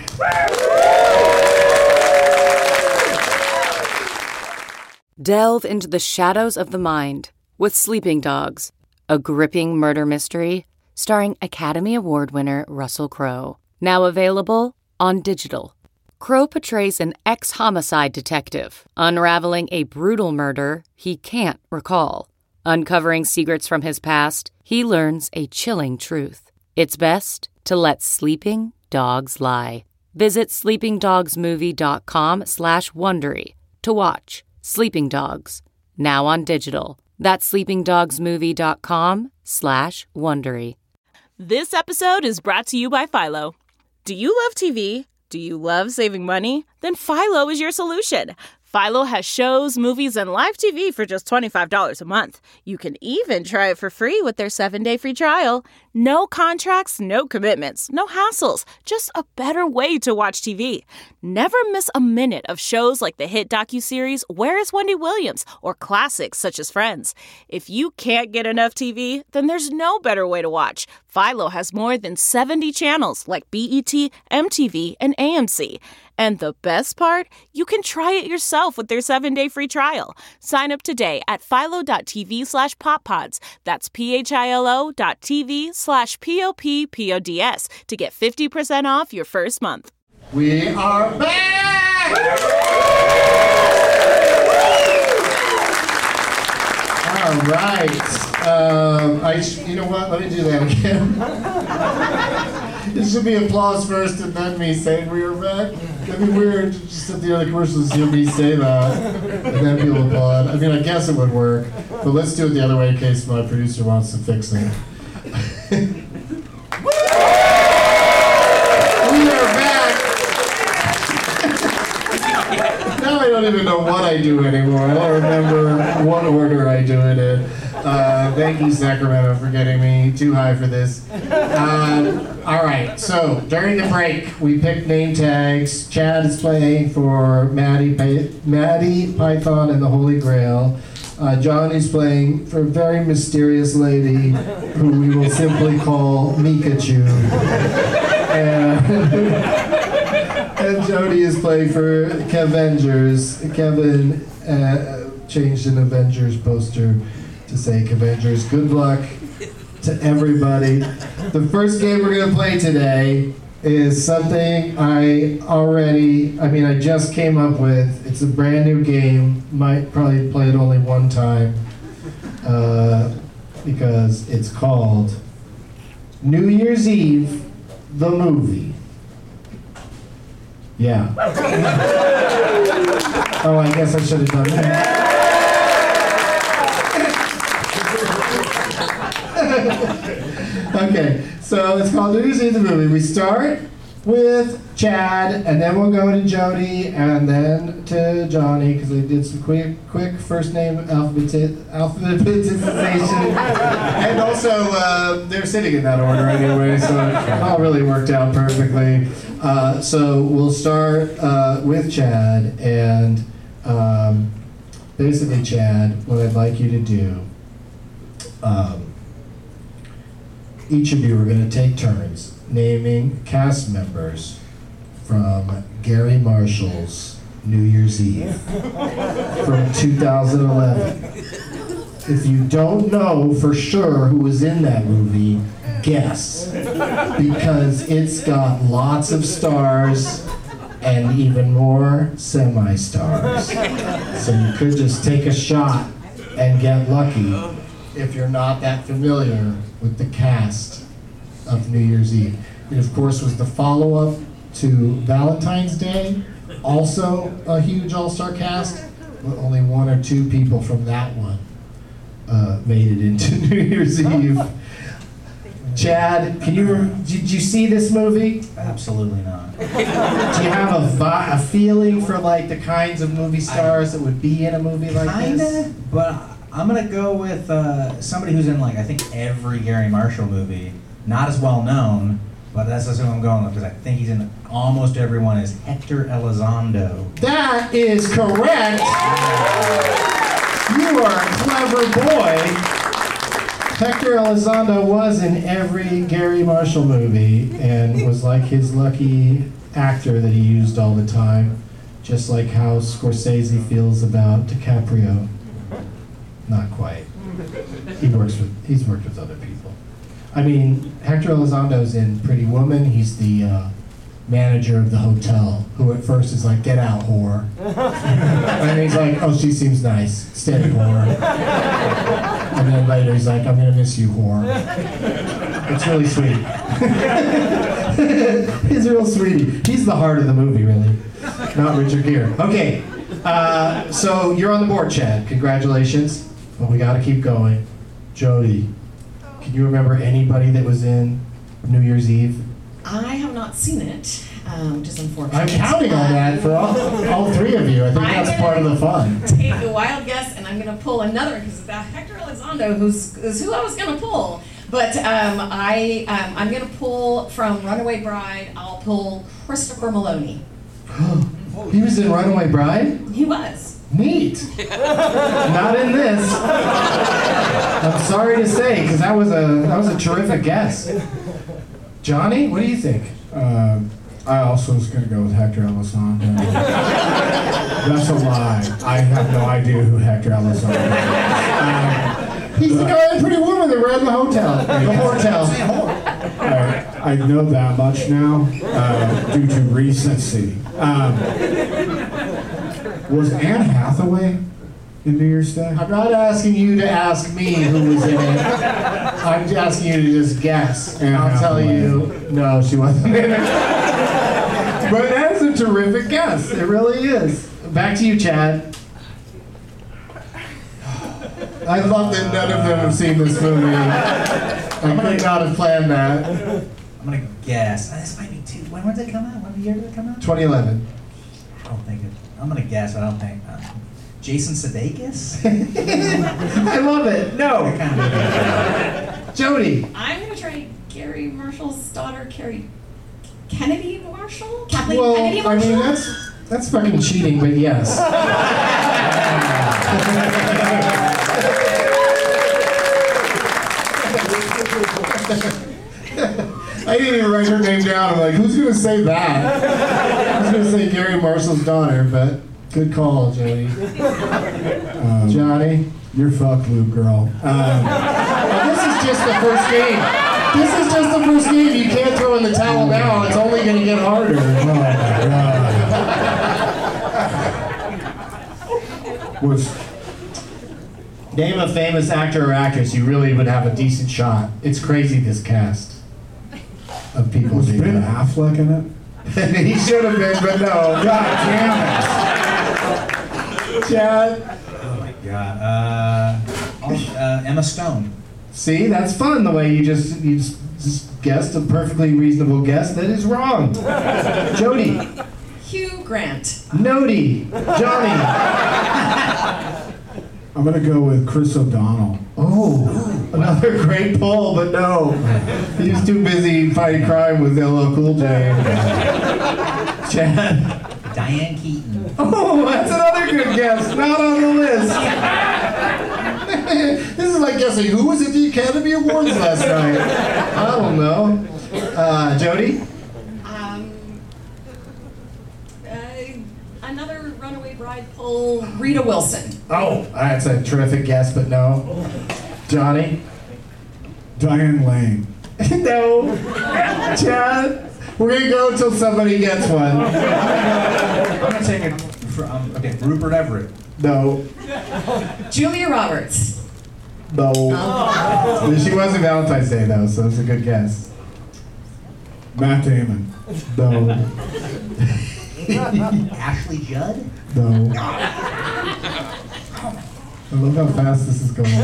Delve into the shadows of the mind with Sleeping Dogs, a gripping murder mystery starring Academy Award winner Russell Crowe. Now available on digital. Crowe portrays an ex-homicide detective unraveling a brutal murder he can't recall. Uncovering secrets from his past, he learns a chilling truth. It's best to let sleeping dogs lie. Visit sleepingdogsmovie.com slash Wondery to watch Sleeping Dogs, now on digital. That's sleepingdogsmovie.com slash Wondery. This episode is brought to you by Philo. Do you love T V? Do you love saving money? Then Philo is your solution. Philo has shows, movies, and live T V for just twenty-five dollars a month. You can even try it for free with their seven-day free trial. No contracts, no commitments, no hassles. Just a better way to watch T V. Never miss a minute of shows like the hit docuseries Where is Wendy Williams? Or classics such as Friends. If you can't get enough T V, then there's no better way to watch. Philo has more than seventy channels like B E T, M T V, and A M C. And the best part? You can try it yourself with their seven-day free trial. Sign up today at philo.tv slash poppods. That's P-H-I-L-O dot TV slash P-O-P-P-O-D-S to get fifty percent off your first month. We are back! All right. Um, I sh- you know what? Let me do that again. It should be applause first and then me saying we are back. That'd be weird. Just at the other commercials, hear me say that, and then people applaud. I mean, I guess it would work, but let's do it the other way in case my producer wants to fix it. We are back. Now I don't even know what I do anymore. I don't remember what order I do it in. Uh, thank you, Sacramento, for getting me too high for this. Um, all right, so during the break, we picked name tags. Chad is playing for Maddie, Py- Maddie Python and the Holy Grail. Uh, John is playing for a very mysterious lady who we will simply call Mikachu. And, and Jody is playing for Kevengers. Kevin uh, changed an Avengers poster to say Avengers. Good luck to everybody. The first game we're going to play today is something I already, I mean, I just came up with. It's a brand new game. Might probably play it only one time uh, because it's called New Year's Eve, the movie. Yeah. Oh, I guess I should have done that. Okay, so it's called New Year's Eve the movie. We start with Chad, and then we'll go to Jody, and then to Johnny, because we did some quick, quick first name alphabeti- alphabetization. And also, uh, they're sitting in that order anyway, so it all really worked out perfectly. Uh, so we'll start uh, with Chad, and um, basically, Chad, what I'd like you to do, um, each of you are going to take turns naming cast members from Gary Marshall's New Year's Eve from two thousand eleven. If you don't know for sure who was in that movie, guess. Because it's got lots of stars and even more semi-stars. So you could just take a shot and get lucky if you're not that familiar with the cast of New Year's Eve. It, of course, was the follow-up to Valentine's Day, also a huge all-star cast, but only one or two people from that one uh, made it into New Year's Eve. Chad, can you did you see this movie? Absolutely not. Do you have a, vi- a feeling for like the kinds of movie stars that would be in a movie like Kinda, this? but I'm gonna go with uh, somebody who's in like I think every Gary Marshall movie. Not as well known, but that's just who I'm going with because I think he's in almost everyone. Is Hector Elizondo? That is correct. You are a clever boy. Hector Elizondo was in every Gary Marshall movie and was like his lucky actor that he used all the time, just like how Scorsese feels about DiCaprio. Not quite. He works with. He's worked with other people. I mean, Hector Elizondo's in Pretty Woman. He's the uh, manager of the hotel, who at first is like, "Get out, whore," and he's like, "Oh, she seems nice. Stay, whore." And then later he's like, "I'm gonna miss you, whore." It's really sweet. He's a real sweetie. He's the heart of the movie, really, not Richard Gere. Okay, uh, so you're on the board, Chad. Congratulations, but we got to keep going. Jody, can you remember anybody that was in New Year's Eve? I have not seen it, um, which is unfortunate. I'm counting on that for all, all three of you. I think I'm that's part of the fun. Take a wild guess, and I'm going to pull another because it's about Hector Elizondo, who's is who I was going to pull. But um, I um, I'm going to pull from Runaway Bride. I'll pull Christopher Maloney. He was in Runaway Bride? He was. Neat. Not in this. I'm sorry to say, because that was a that was a terrific guess. Johnny, what do you think? Uh, I also was going to go with Hector Elizondo. That's a lie. I have no idea who Hector Elizondo is. Um, He's the guy in Pretty Woman that ran the hotel. The hotel. I, I know that much now uh, due to recency. Um, was Anne Hathaway in New Year's Day? I'm not asking you to ask me who was in it. I'm just asking you to just guess. And I'll tell you, no, she wasn't in it. But that's a terrific guess. It really is. Back to you, Chad. I love that none of them have seen this movie. I could not have planned that. I'm gonna guess. Uh, this might be too. When did it come out? What year did it come out? twenty eleven. I don't think it. I'm gonna guess. But I don't think. Uh, Jason Sudeikis. I love it. No. Jody. I'm going to try Gary Marshall's daughter, Carrie Kennedy Marshall. Kathleen Well, Kennedy I Marshall. mean that's that's fucking cheating, but yes. I didn't even write her name down. I'm like, who's gonna say that? Who's gonna say Gary Marshall's daughter? But good call, Jody. Um, Johnny, you're fucked, Luke girl. Um, oh, this is just the first game. This is just the first game. You can't throw in the towel now. It's only gonna get harder. Oh my God. Was Name a famous actor or actress you really would have a decent shot. It's crazy, this cast of people. was being Ben there. Affleck in it? He should have been, but no. God damn it. Chad. Oh my god. Uh, I'll- uh, Emma Stone. See, that's fun the way you just you just just guessed a perfectly reasonable guess that is wrong. Jody. Hugh Grant. Nody. Johnny. I'm gonna go with Chris O'Donnell. Oh, another great pull, but no. He's too busy fighting crime with L L Cool J. Chad. Diane Keaton. Oh, that's another good guess. Not on the list. This is like guessing who was at the Academy Awards last night. I don't know. Uh, Jody? Um, uh, another Runaway Bride pull, Rita Wilson. Oh, that's a terrific guess, but no. Johnny? Diane Lane. No. Chad? We're gonna go until somebody gets one. I'm gonna take it from, okay, Rupert Everett. No. Julia Roberts. No. Oh. She wasn't Valentine's Day though, so it's a good guess. Matt Damon. No. Ashley Judd? No. I love how fast this is going.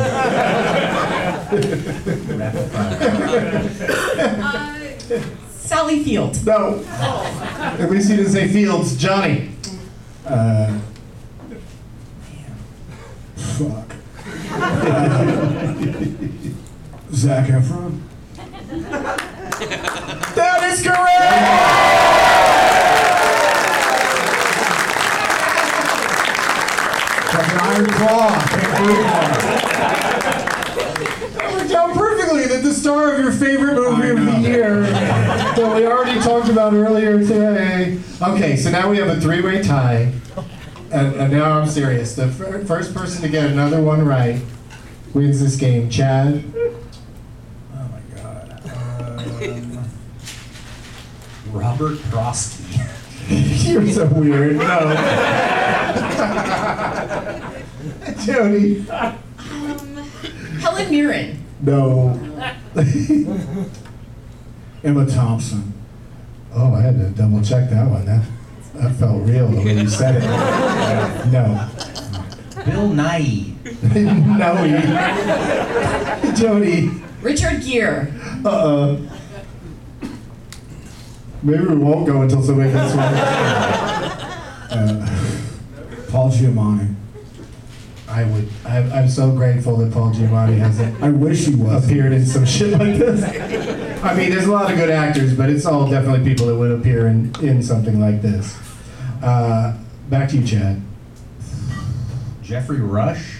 uh, Sally Field. No. At least you didn't say Fields. Johnny. Uh, fuck. Uh, Zac Efron. That is correct! Like an iron claw. Can't believe that. That worked out perfectly that the star of your favorite movie of the year that we already talked about earlier today. Okay, so now we have a three-way tie. And, and now I'm serious. The fir- first person to get another one right wins this game. Chad? Oh my god. Um, Robert Prosky. You're so weird. No. Jody? Um, Helen Mirren. No. Emma Thompson. Oh, I had to double check that one. That, that felt real the way you said it. No. Bill Nye. No. Jody? Richard Gere. Uh-uh. Maybe we won't go until somebody gets one. Uh, Paul Giamatti. I would. I'm, I'm so grateful that Paul Giamatti hasn't. I wish he was. Appeared in some shit like this. I mean, there's a lot of good actors, but it's all definitely people that would appear in, in something like this. Uh, back to you, Chad. Jeffrey Rush.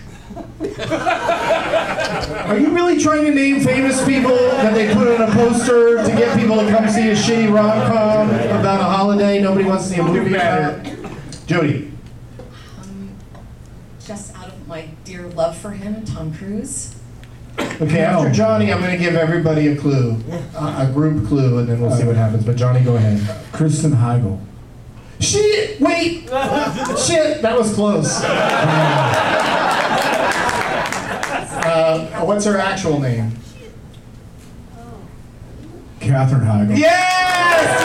Are you really trying to name famous people that they put on a poster to get people to come see a shitty rom-com about a holiday nobody wants to see a movie about? Jody. Um, just out of my dear love for him, Tom Cruise. Okay, after Johnny, I'm going to give everybody a clue, a, a group clue, and then we'll see what happens. But Johnny, go ahead. Kristen Heigl. Shit! Wait! Shit! That was close. Uh, what's her actual name? Katherine Heigl. Yes!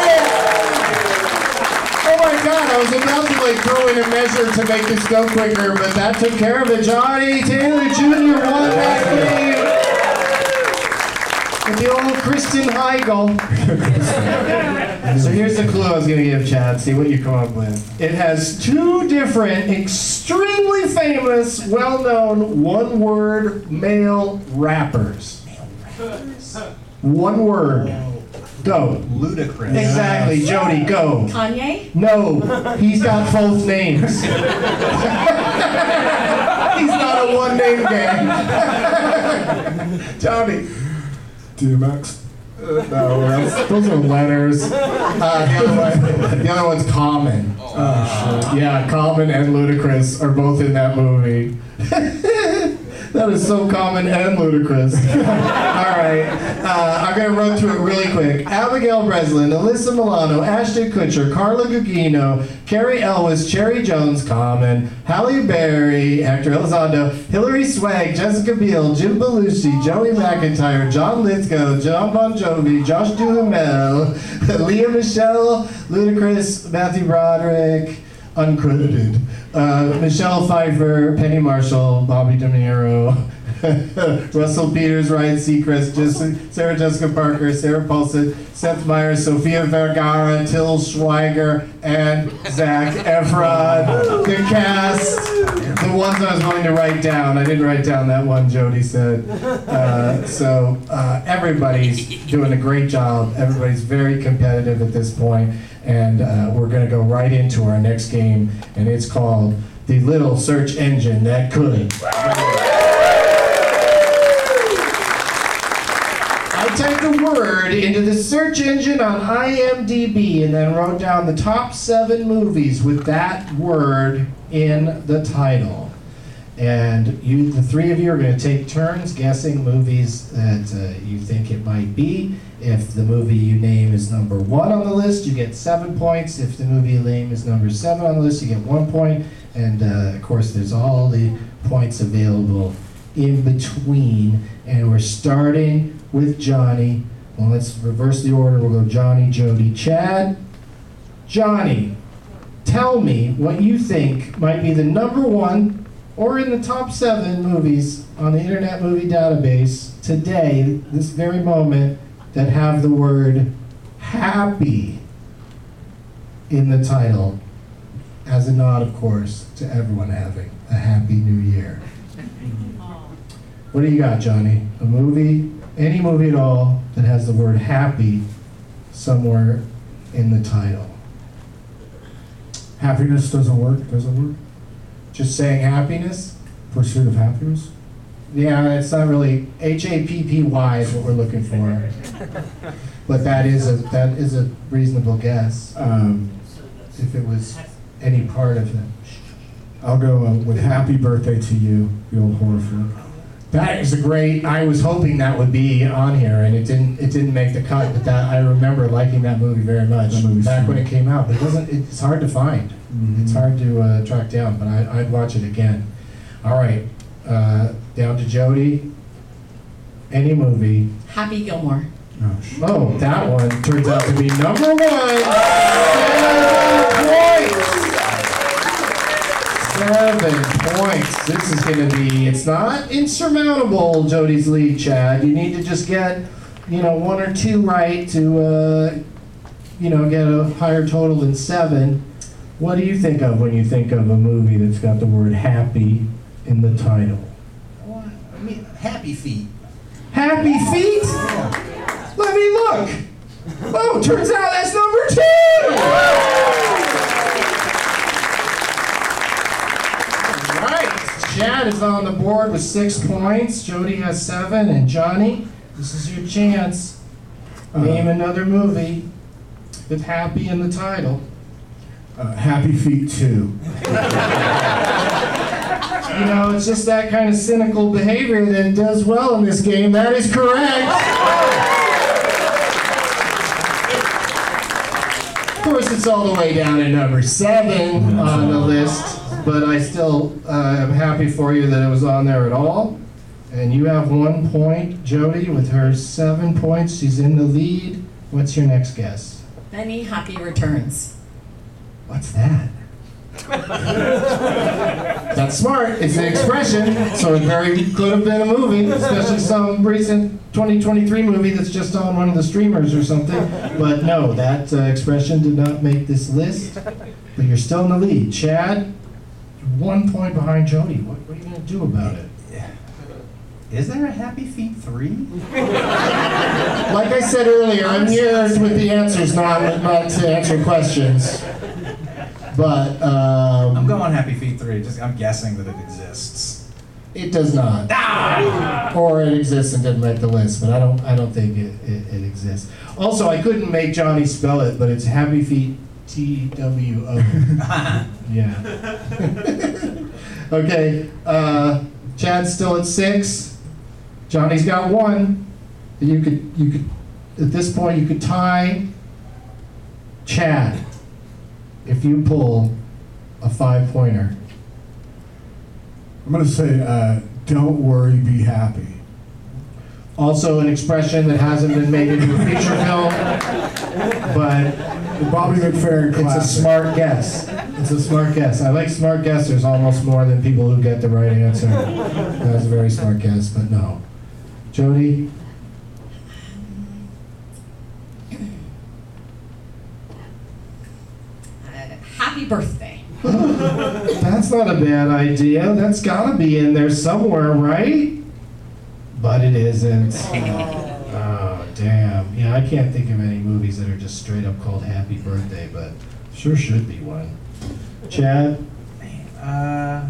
You did it! Oh my god, I was about to like throw in a measure to make this go quicker, but that took care of it. Johnny Taylor Junior won that game. With the old Kristen Heigl. So here's the clue I was going to give, Chad. See what you come up with. It has two different, extremely famous, well-known, one-word male rappers. One word. Go. Ludacris. Exactly. Jody, go. Kanye? No. He's got both names. He's not a one-name gang. Johnny. D M X. Uh, no, that's, those are letters. Uh, the, other one, the other one's Common. Oh, shit. Yeah, Common and Ludacris are both in that movie. That is so Common and Ludacris. All right, uh, I'm gonna run through it really quick. Abigail Breslin, Alyssa Milano, Ashton Kutcher, Carla Gugino, Carrie Elwes, Cherry Jones, Common, Halle Berry, Hector Elizondo, Hilary Swank, Jessica Biel, Jim Belushi, Joey McIntyre, John Lithgow, John Bon Jovi, Josh Duhamel, Leah Michelle, Ludacris, Matthew Broderick, uncredited, uh, Michelle Pfeiffer, Penny Marshall, Bobby De Niro, Russell Peters, Ryan Seacrest, Jessica, Sarah Jessica Parker, Sarah Paulson, Seth Meyers, Sofia Vergara, Till Schweiger, and Zac Efron. The cast, the ones I was going to write down. I didn't write down that one, Jody said. Uh, so uh, everybody's doing a great job. Everybody's very competitive at this point, and uh, we're going to go right into our next game, and it's called The Little Search Engine That Could. I typed a word into the search engine on I M D B and then wrote down the top seven movies with that word in the title. And you, the three of you are going to take turns guessing movies that uh, you think it might be. If the movie you name is number one on the list, you get seven points. If the movie you name is number seven on the list, you get one point. And uh, of course, there's all the points available in between. And we're starting with Johnny. Well, let's reverse the order. We'll go Johnny, Jody, Chad. Johnny, tell me what you think might be the number one or in the top seven movies on the Internet Movie Database today, this very moment, that have the word happy in the title, as a nod, of course, to everyone having a happy new year. What do you got, Johnny? A movie, any movie at all that has the word happy somewhere in the title? Happiness doesn't work, does it work? Just saying happiness? Pursuit of happiness? Yeah, it's not really, H A P P Y is what we're looking for. But that is a that is a reasonable guess. Um, if it was any part of it. I'll go uh, with Happy Birthday to You, the old horror film. That is a great, I was hoping that would be on here, and it didn't it didn't make the cut, but that I remember liking that movie very much back when it came out. But it doesn't, it's hard to find. Mm-hmm. It's hard to uh, track down, but I, I'd watch it again. All right, uh, down to Jody. Any movie. Happy Gilmore. Oh, oh, that one turns out to be number one. Seven points. Seven points. This is going to be, it's not insurmountable, Jody's lead, Chad. You need to just get, you know, one or two right to, uh, you know, get a higher total than seven. What do you think of when you think of a movie that's got the word happy in the title? What? I mean, Happy Feet. Happy Feet? Yeah. Let me look. Oh, turns out that's number two. All right, Chad is on the board with six points. Jody has seven, and Johnny, this is your chance. Name another movie with happy in the title. Uh, Happy Feet two. You know, it's just that kind of cynical behavior that does well in this game. That is correct. Of course, it's all the way down to number seven on the list, but I still uh, am happy for you that it was on there at all. And you have one point, Jody, with her seven points. She's in the lead. What's your next guess? Benny Happy Returns. What's that? That's smart. It's an expression, so it very could have been a movie, especially some recent twenty twenty-three movie that's just on one of the streamers or something. But no, that uh, expression did not make this list. But you're still in the lead. Chad, you're one point behind Jody. What, what are you going to do about it? Is there a Happy Feet three? Like I said earlier, I'm here with the answers, not, not to answer questions. But um, I'm going Happy Feet three. Just I'm guessing that it exists. It does not. Ah! Or it exists and didn't make the list, but I don't. I don't think it, it, it exists. Also, I couldn't make Johnny spell it, but it's Happy Feet T W O. Yeah. Okay. Uh, Chad's still at six. Johnny's got one. You could. You could. At this point, you could tie Chad if you pull a five-pointer. I'm going to say, uh, don't worry, be happy. Also an expression that hasn't been made into a feature film, but Bobby McFerrin it's classic. a smart guess. It's a smart guess. I like smart guessers almost more than people who get the right answer. That was a very smart guess, but no. Jody? Happy birthday. That's not a bad idea. That's gotta be in there somewhere, right? But it isn't. Oh, damn. Yeah, I can't think of any movies that are just straight up called Happy Birthday, but sure should be one. Chad? Uh,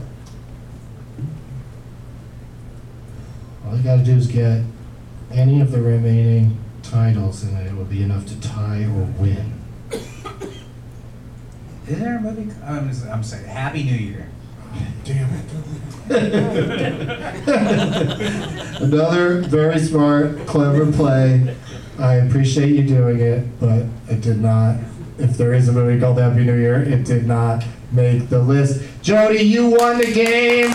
All you gotta do is get any of the remaining titles, and then it will be enough to tie or win. is there a movie? I'm, just, I'm saying, Happy New Year. Damn it. Another very smart, clever play. I appreciate you doing it, but it did not. If there is a movie called Happy New Year, it did not make the list. Jody, you won the game.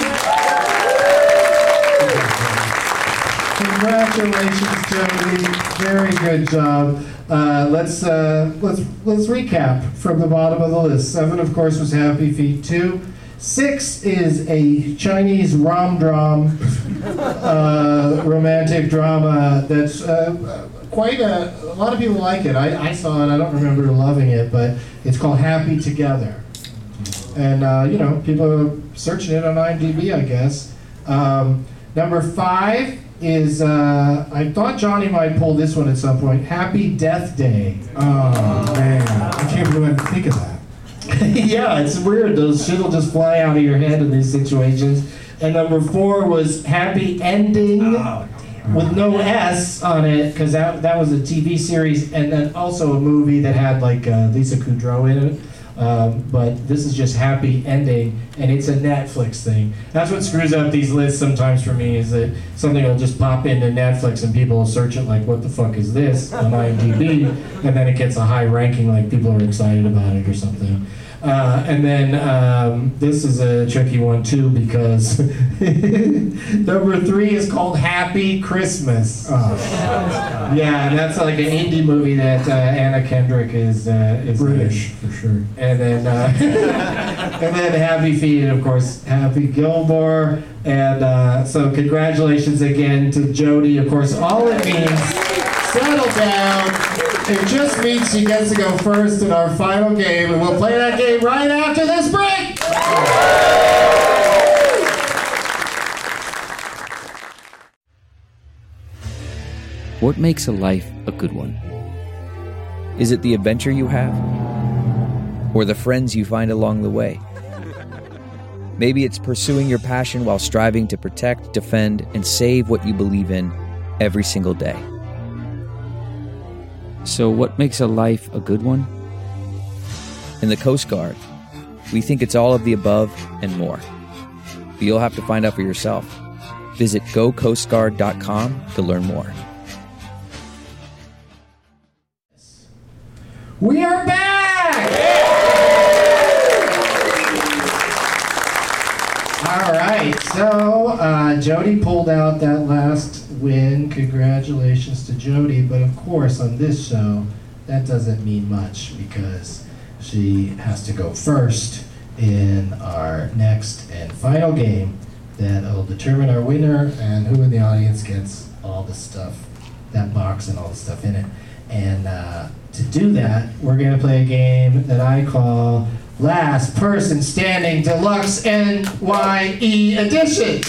Congratulations, Jody. Very good job. Uh, let's uh, let's let's recap from the bottom of the list. Seven, of course, was Happy Feet two. Six is a Chinese rom-dram, uh, romantic drama that's uh, quite a, a lot of people like it. I, I saw it, I don't remember loving it, but it's called Happy Together. And, uh, you know, people are searching it on IMDb, I guess. Um, number five is, uh, I thought Johnny might pull this one at some point, Happy Death Day. Oh, man. I can't believe I didn't think of that. Yeah, it's weird. Those shit will just fly out of your head in these situations. And number four was Happy Ending Oh, damn. with no S on it, because that, that was a T V series, and then also a movie that had like uh, Lisa Kudrow in it. Um, but this is just Happy Ending, and it's a Netflix thing. That's what screws up these lists sometimes for me, is that something will just pop into Netflix and people will search it like, what the fuck is this on IMDb, and then it gets a high ranking, like people are excited about it or something. Uh, and then um, this is a tricky one too, because number three is called Happy Christmas. Oh. Yeah, and that's like an indie movie that uh, Anna Kendrick is uh, is British, in. for sure. And then uh, and then Happy Feet, and of course Happy Gilmore. And uh, so congratulations again to Jody. Of course, all it means, settle down. It just means she gets to go first in our final game, and we'll play that game right after this break. What makes a life a good one? Is it the adventure you have? Or the friends you find along the way? Maybe it's pursuing your passion while striving to protect, defend, and save what you believe in every single day. So what makes a life a good one? In the Coast Guard, we think it's all of the above and more. But you'll have to find out for yourself. Visit go coast guard dot com to learn more. We are back! All right, so uh, Jody pulled out that last win. Congratulations to Jody. But of course, on this show, that doesn't mean much because she has to go first in our next and final game that will determine our winner and who in the audience gets all the stuff, that box and all the stuff in it. And uh, to do that, we're going to play a game that I call Last Person Standing Deluxe N Y E Edition.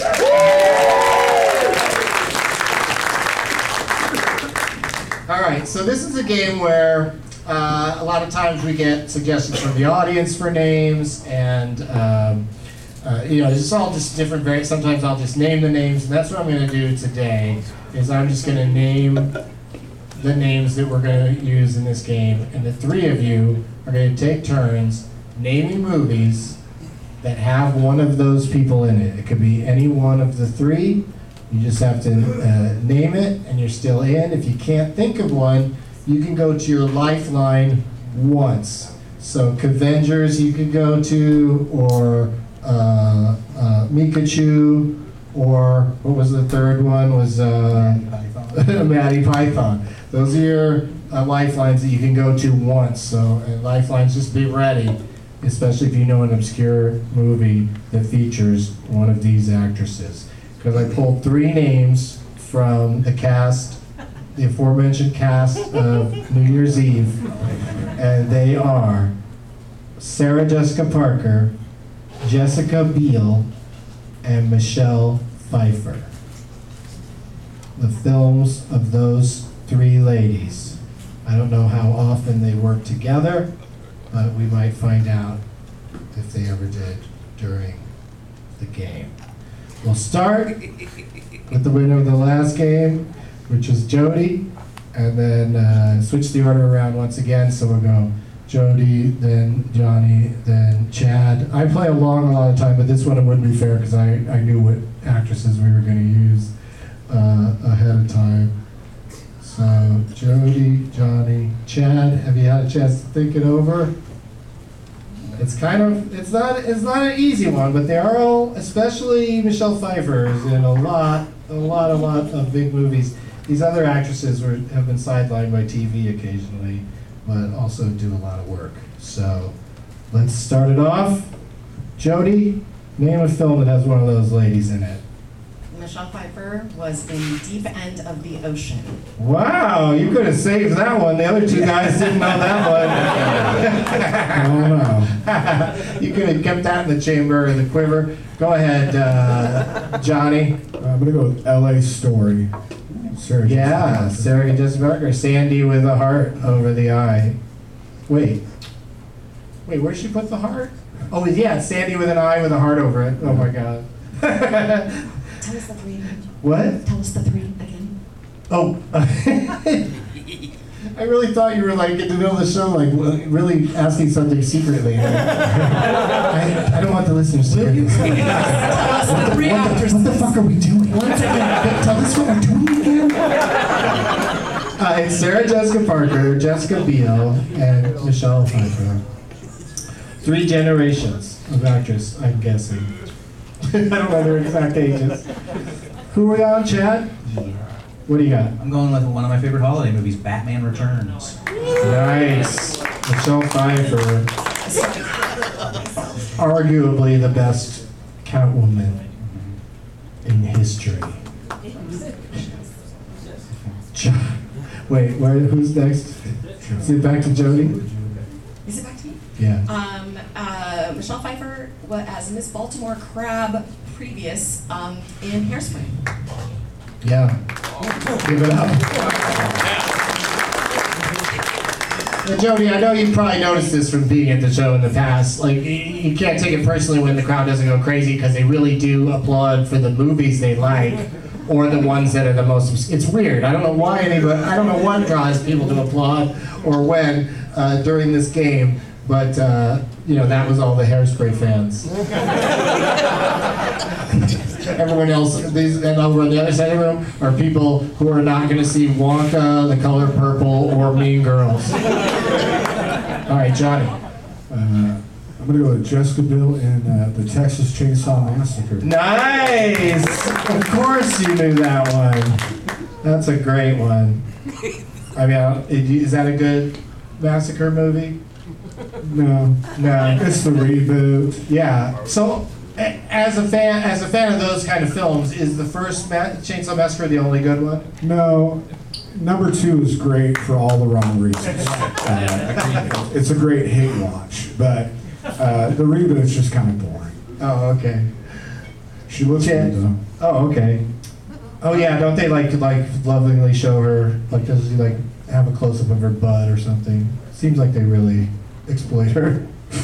All right, so this is a game where uh, a lot of times we get suggestions from the audience for names, and um, uh, you know, it's all just different. Very sometimes I'll just name the names, and that's what I'm going to do today. Is I'm just going to name the names that we're going to use in this game, and the three of you are going to take turns naming movies that have one of those people in it. It could be any one of the three. You just have to uh, name it, and you're still in. If you can't think of one, you can go to your lifeline once. So Cavengers you could go to, or uh, uh, Mikachu, or what was the third one? Was uh, Matty Python. Those are your uh, lifelines that you can go to once. So uh, lifelines, just be ready. especially if you know an obscure movie that features one of these actresses. Because I pulled three names from the cast, the aforementioned cast of New Year's Eve, and they are Sarah Jessica Parker, Jessica Biel, and Michelle Pfeiffer. The films of those three ladies. I don't know how often they work together, but we might find out if they ever did during the game. We'll start with the winner of the last game, which is Jody, and then uh, switch the order around once again. So we'll go Jody, then Johnny, then Chad. I play along a lot of time, but this one it wouldn't be fair because I, I knew what actresses we were going to use uh, ahead of time. So Jody, Johnny, Chad, have you had a chance to think it over? It's kind of, it's not, it's not an easy one, but they are all, especially Michelle Pfeiffer, is in a lot, a lot, a lot of big movies. These other actresses were, have been sidelined by T V occasionally, but also do a lot of work. So let's start it off. Jody, name a film that has one of those ladies in it. Michelle Pfeiffer was in Deep End of the Ocean. Wow, you could have saved that one. The other two guys didn't know that one. Oh no. You could have kept that in the chamber or the quiver. Go ahead, uh, Johnny. I'm gonna go with L A Story. Sarah Yeah, Sarah Jessica Parker. Sandy with a heart over the eye. Wait. Wait, where'd she put the heart? Oh, yeah, Sandy with an eye with a heart over it. Oh my God. Tell us the three again. What? Tell us the three again. Oh. I really thought you were like in the middle of the show, like really asking something secretly. I, I don't want the listeners to hear this. Tell us the three What the, actresses. what the fuck are we doing? One second. Tell us what we're doing again. Uh, it's Sarah Jessica Parker, Jessica Biel, and Michelle Pfeiffer. Three generations of actress, I'm guessing. I don't know their exact ages. Who are we on, Chad? What do you got? I'm going with one of my favorite holiday movies, Batman Returns. Nice. Michelle Pfeiffer. Arguably the best Catwoman in history. Wait, where, who's next? Is it back to Jody? Is it back to me? Yeah. Um, uh, Michelle Pfeiffer wa- as Miss Baltimore Crab previous um, in Hairspray. Yeah. Give it up. Now, Jody, I know you probably noticed this from being at the show in the past. Like, you, you can't take it personally when the crowd doesn't go crazy because they really do applaud for the movies they like or the ones that are the most. It's weird. I don't know why anybody. I don't know what draws people to applaud or when uh, during this game, but uh, you know that was all the Hairspray fans. Everyone else, these, and over on the other side of the room, are people who are not going to see Wonka, The Color Purple, or Mean Girls. All right, Johnny. Uh, I'm gonna go with Jessica Biel in uh, the Texas Chainsaw Massacre. Nice! Of course you knew that one. That's a great one. I mean, uh, is that a good massacre movie? No, No. it's the reboot. Yeah. So, a- as a fan, as a fan of those kind of films, is the first Ma- Chainsaw Massacre the only good one? No, number two is great for all the wrong reasons. Uh, it's a great hate watch, but uh, the reboot's just kind of boring. Oh, okay. She looks Jen- good though. Oh, okay. Oh yeah, don't they like like lovingly show her, like does he like have a close up of her butt or something? Seems like they really exploit her.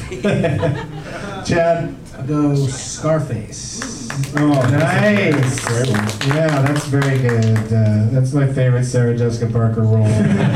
Chad? I'll go Scarface. Oh, nice. Great one. Yeah, that's very good. Uh, that's my favorite Sarah Jessica Parker role.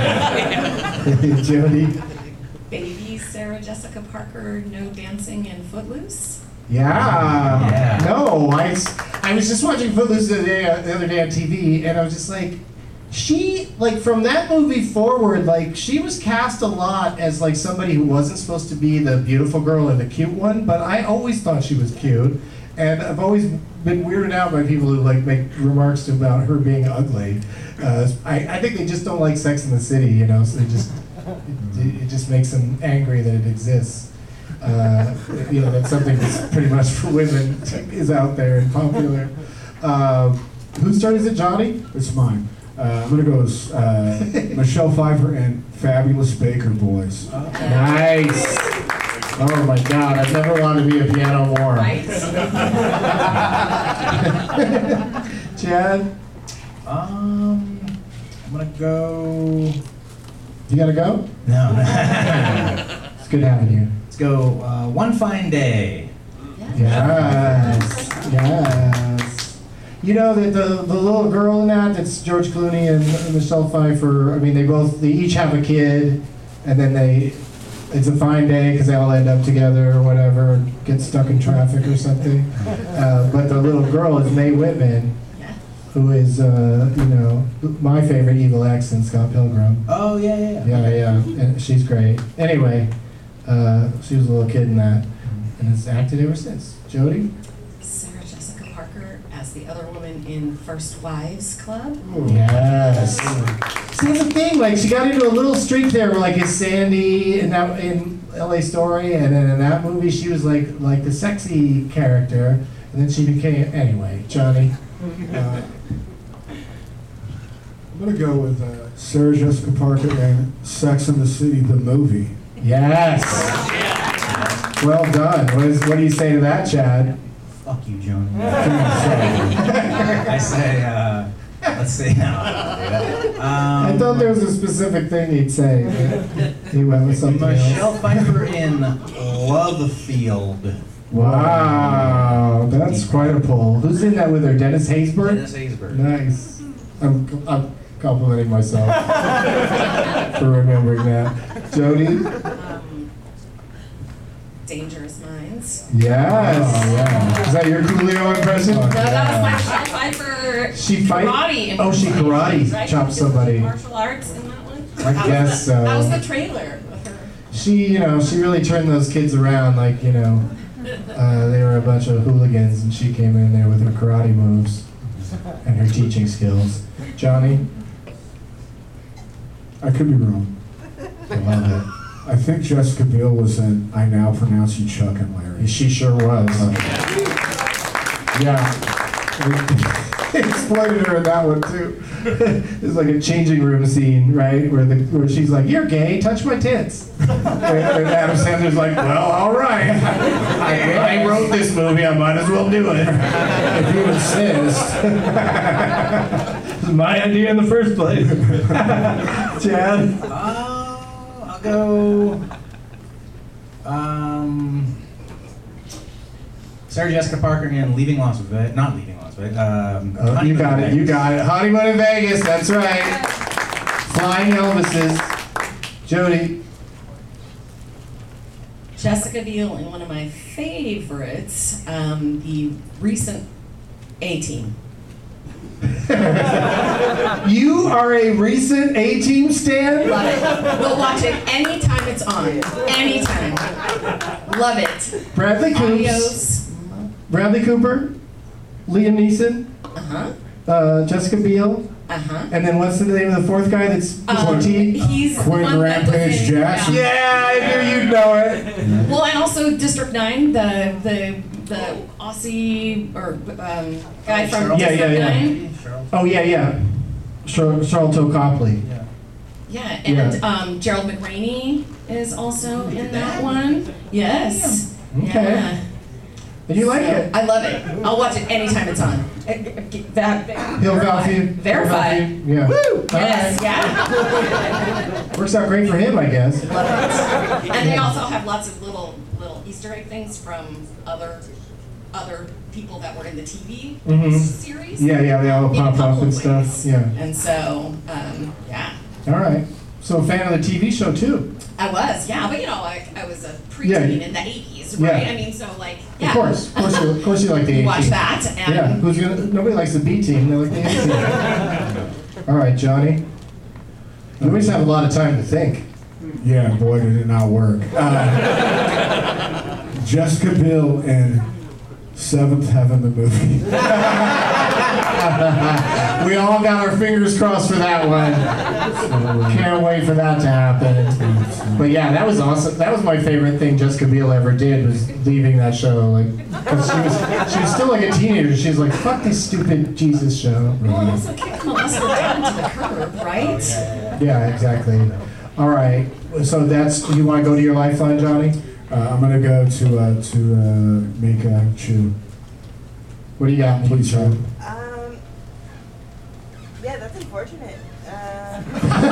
Jody? Baby Sarah Jessica Parker, No Dancing in Footloose. Yeah. Yeah. No, I, s- I was just watching Footloose the other, day, uh, the other day on T V, and I was just like, she, like, from that movie forward, like, she was cast a lot as, like, somebody who wasn't supposed to be the beautiful girl or the cute one, but I always thought she was cute, and I've always been weirded out by people who, like, make remarks about her being ugly. Uh, I, I think they just don't like Sex in the City, you know, so they just, it, it just makes them angry that it exists. Uh, you know, that's something that's pretty much for women is out there and popular. Uh, whose turn is it, Johnny? It's mine. Uh, I'm gonna go with uh, Michelle Pfeiffer and Fabulous Baker Boys. Nice. Oh my God, I've never wanted to be a piano more. Right? Chad? Um, I'm gonna go. You gotta go? No. It's good having you. Let's go. Uh, One Fine Day. Yes. Yes. You know that the the little girl in that, that's George Clooney and, and Michelle Pfeiffer. I mean, they both they each have a kid, and then they it's a fine day because they all end up together or whatever, and get stuck in traffic or something. Uh, but the little girl is Mae Whitman, who is uh, you know my favorite evil ex in Scott Pilgrim. Oh yeah, yeah. Yeah, yeah, and she's great. Anyway, uh, she was a little kid in that, and has acted ever since. Jody? Sarah Jessica Parker as the other woman in First Wives Club. Yes. See, that's the thing. Like, she got into a little streak there, where, like, it's Sandy in that in L A Story, and then in that movie, she was like like the sexy character, and then she became anyway. Johnny. Uh, I'm gonna go with uh, Sarah Jessica Parker and Sex and the City, the movie. Yes. Well done. What, is, what do you say to that, Chad? Fuck you, Johnny. I say, uh, let's see now. Um, I thought there was a specific thing he'd say, but he went with something Michelle else. Pfeiffer in Love Field. Wow, that's quite a pull. Who's in that with her? Dennis Haysbert? Dennis Haysbert. Nice. I'm, I'm complimenting myself for remembering that. Jody? Um, Dangerous Minds. Yes. Oh, yeah. Is that your Coolio impression? No, that was my Michelle Pfeiffer She fight? karate. Oh, she karate right? chopped somebody. Martial arts in that one? I That guess was the, so. That was the trailer with her. She, you know, she really turned those kids around. Like, you know, uh, they were a bunch of hooligans, and she came in there with her karate moves and her teaching skills. Johnny? I could be wrong. I love it. I think Jessica Biel was in I Now Pronounce You Chuck and Larry. She sure was. Yeah. They exploited her in that one too. It's like a changing room scene, right? Where the where she's like, "You're gay, touch my tits." And, and Adam Sandler's like, "Well, all right. I, I wrote this movie. I might as well do it if you insist." It's my idea in the first place. Chad? Uh, I'll go. Um, Sarah Jessica Parker in Leaving Las Vegas. Not Leaving Las Vegas. Um, Oh, you got it. You got it. Honeymoon in Vegas. That's right. Flying Elvises. Jody. Jessica Biel in one of my favorites, um, the recent A-Team. You are a recent A-Team stan? Love it. We'll watch it anytime it's on. Anytime. Love it. Bradley Cooper. Adios. Bradley Cooper. Liam Neeson. Uh-huh. Uh, Jessica Biel. Uh-huh. And then what's the name of the fourth guy that's Um, petite? he's the Quentin one that was Rampage in- Jackson. Yeah, I knew you'd know it. Well, and also District nine, the the the Aussie or um, guy from Yeah, District yeah, yeah. nine. Oh, yeah, yeah. Char- Charlton Copley. Yeah. Yeah, and Yeah. Um, Gerald McRaney is also in that one. Yes. Okay. Yeah. And you like So, it? I love it. I'll watch it anytime it's on. Uh, That Hill Valley. Verified. Yeah. Woo! All Yes. right. Yeah. Works out great for him, I guess. Love it. And they also have lots of little little Easter egg things from other other people that were in the T V Mhm. series. Yeah, yeah, they all in a pop couple up and of stuff. ways. Yeah. And so, um, yeah. All right. So a fan of the T V show too? I was, yeah, but you know, like I was a preteen Yeah. in the eighties, right? Yeah. I mean, so like, yeah. Of course, of course, you, of course, you like the A You team. watch that, and Yeah. Who's gonna? Nobody likes the B team. They like the A team. All right, Johnny. You always have a lot of time to think. Yeah, boy, did it not work. Uh, Jessica Biel in Seventh Heaven, the movie. We all got our fingers crossed for that one. Can't wait for that to happen. But yeah, that was awesome. That was my favorite thing Jessica Biel ever did, was leaving that show. Like, 'cause she was she was still like a teenager. She was like, "Fuck this stupid Jesus show." Well, it also kicked Melissa down to the curb, right? Yeah, exactly. All right. So that's, you want to go to your lifeline, Johnny? Uh, I'm gonna go to uh, to uh, make a chew. What do you got, please, Sean? Um, yeah, that's unfortunate. Uh...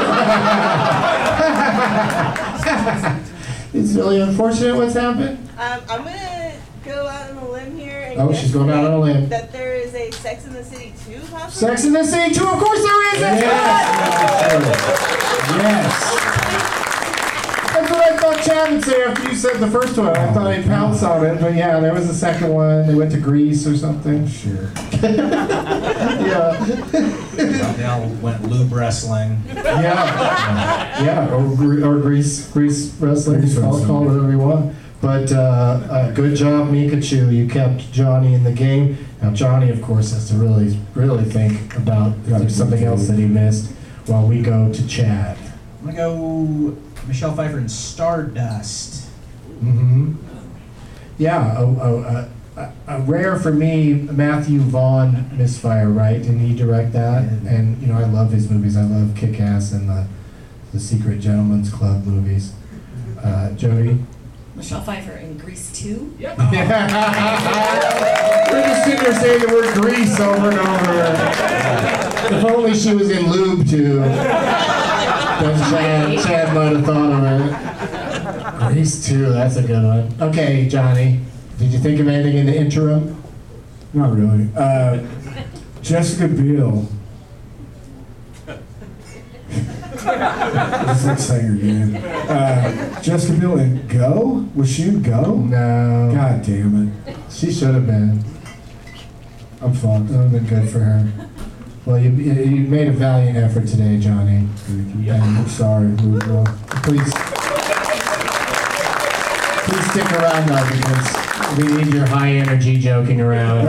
It's really unfortunate what's happened. Um, I'm gonna go out on a limb here and Oh, guess she's going out on a limb. that there is a Sex in the City two, possibly? Sex in the City two, of course there is! That's right! Yes! That's what I thought Chad would say after you said the first one. I thought I'd pounce on it, but yeah, there was a second one. They went to Greece or something. Sure. Yeah. They all went lube wrestling. Yeah. Yeah, or, Gre- or Greece, Greece wrestling. Greece Call, wrestling. call it whatever you want. But uh, uh, good job, Mikachu. You kept Johnny in the game. Now, Johnny, of course, has to really, really think about if there's something else that he missed while we go to Chad. I'm gonna go Michelle Pfeiffer in Stardust. Mm-hmm. Yeah, a, a, a, a rare for me, Matthew Vaughn misfire, right? Didn't he direct that? And, you know, I love his movies. I love Kick-Ass and the, the Secret Gentleman's Club movies. Uh, Jody? Michelle Pfeiffer in Grease two. We're just sitting there saying the word grease over and over. If only she was in Lube too. Then Chad, Chad might have thought of it. Grease two, that's a good one. Okay, Johnny, did you think of anything in the interim? Not really. Uh, Jessica Biel. It's like saying her name. Uh, Jessica Biel in Go? Was she in Go? No. God damn it. She should have been. I'm fucked. That would have been good for her. Well, you, you made a valiant effort today, Johnny. Yeah. I'm sorry. Move on. Please, please stick around though, because we need your high energy joking around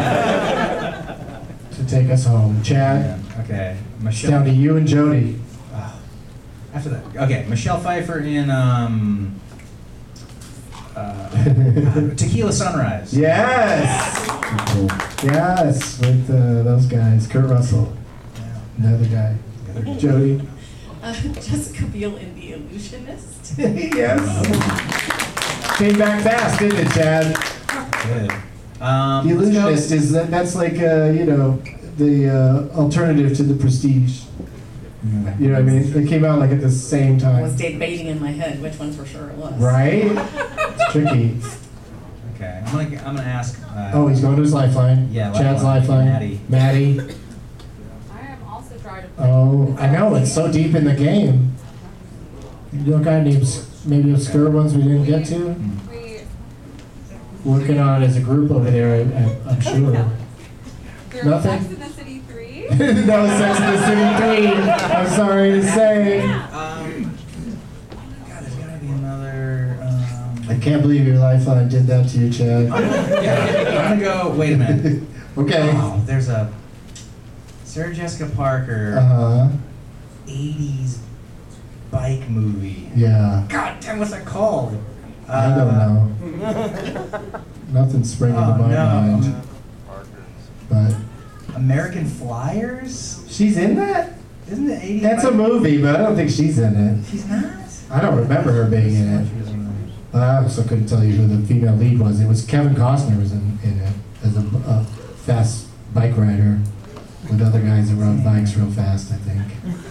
to take us home. Chad, Okay, it's Michelle. down to you and Jody. After that, okay, Michelle Pfeiffer in um, uh, Tequila Sunrise. Yes, yes, with uh, those guys, Kurt Russell, the other guy, Jody. Uh, Jessica Biel in The Illusionist. Yes. Came back fast, didn't it, Chad? Good. Um, The let's go- Illusionist is that, that's like uh, you know the uh, alternative to The Prestige. You know what I mean? They came out like at the same I time. was debating in my head which one for sure it was. Right? It's tricky. Okay, I'm gonna I'm gonna ask. Uh, Oh, he's going to his lifeline. Yeah, Chad's lifeline. lifeline. Maddie. Maddie. I am also trying to play. Oh, I know, it's so deep in the game. You know, got any obs- maybe obscure ones we didn't get to? We, Working on it as a group over there, I, I, I'm sure. there's Nothing? Sex in the City three. No Sex in the City three. I'm sorry to say. Um, God, there's gotta be another. Um, I can't believe your lifeline did that to you, Chad. yeah, I'm gonna go. Wait a minute. Okay. Oh, there's a Sarah Jessica Parker Uh-huh. eighties bike movie. Yeah. God damn, what's that called? I don't know. Nothing's springing Oh, to my no. mind. But American Flyers? she's in that? Isn't it eighties? That's a movie, but I don't think she's in it. She's not? I don't remember her being in it. She was in the- But I also couldn't tell you who the female lead was. It was Kevin Costner was in, in it as a, a fast bike rider with other guys that rode bikes real fast, I think.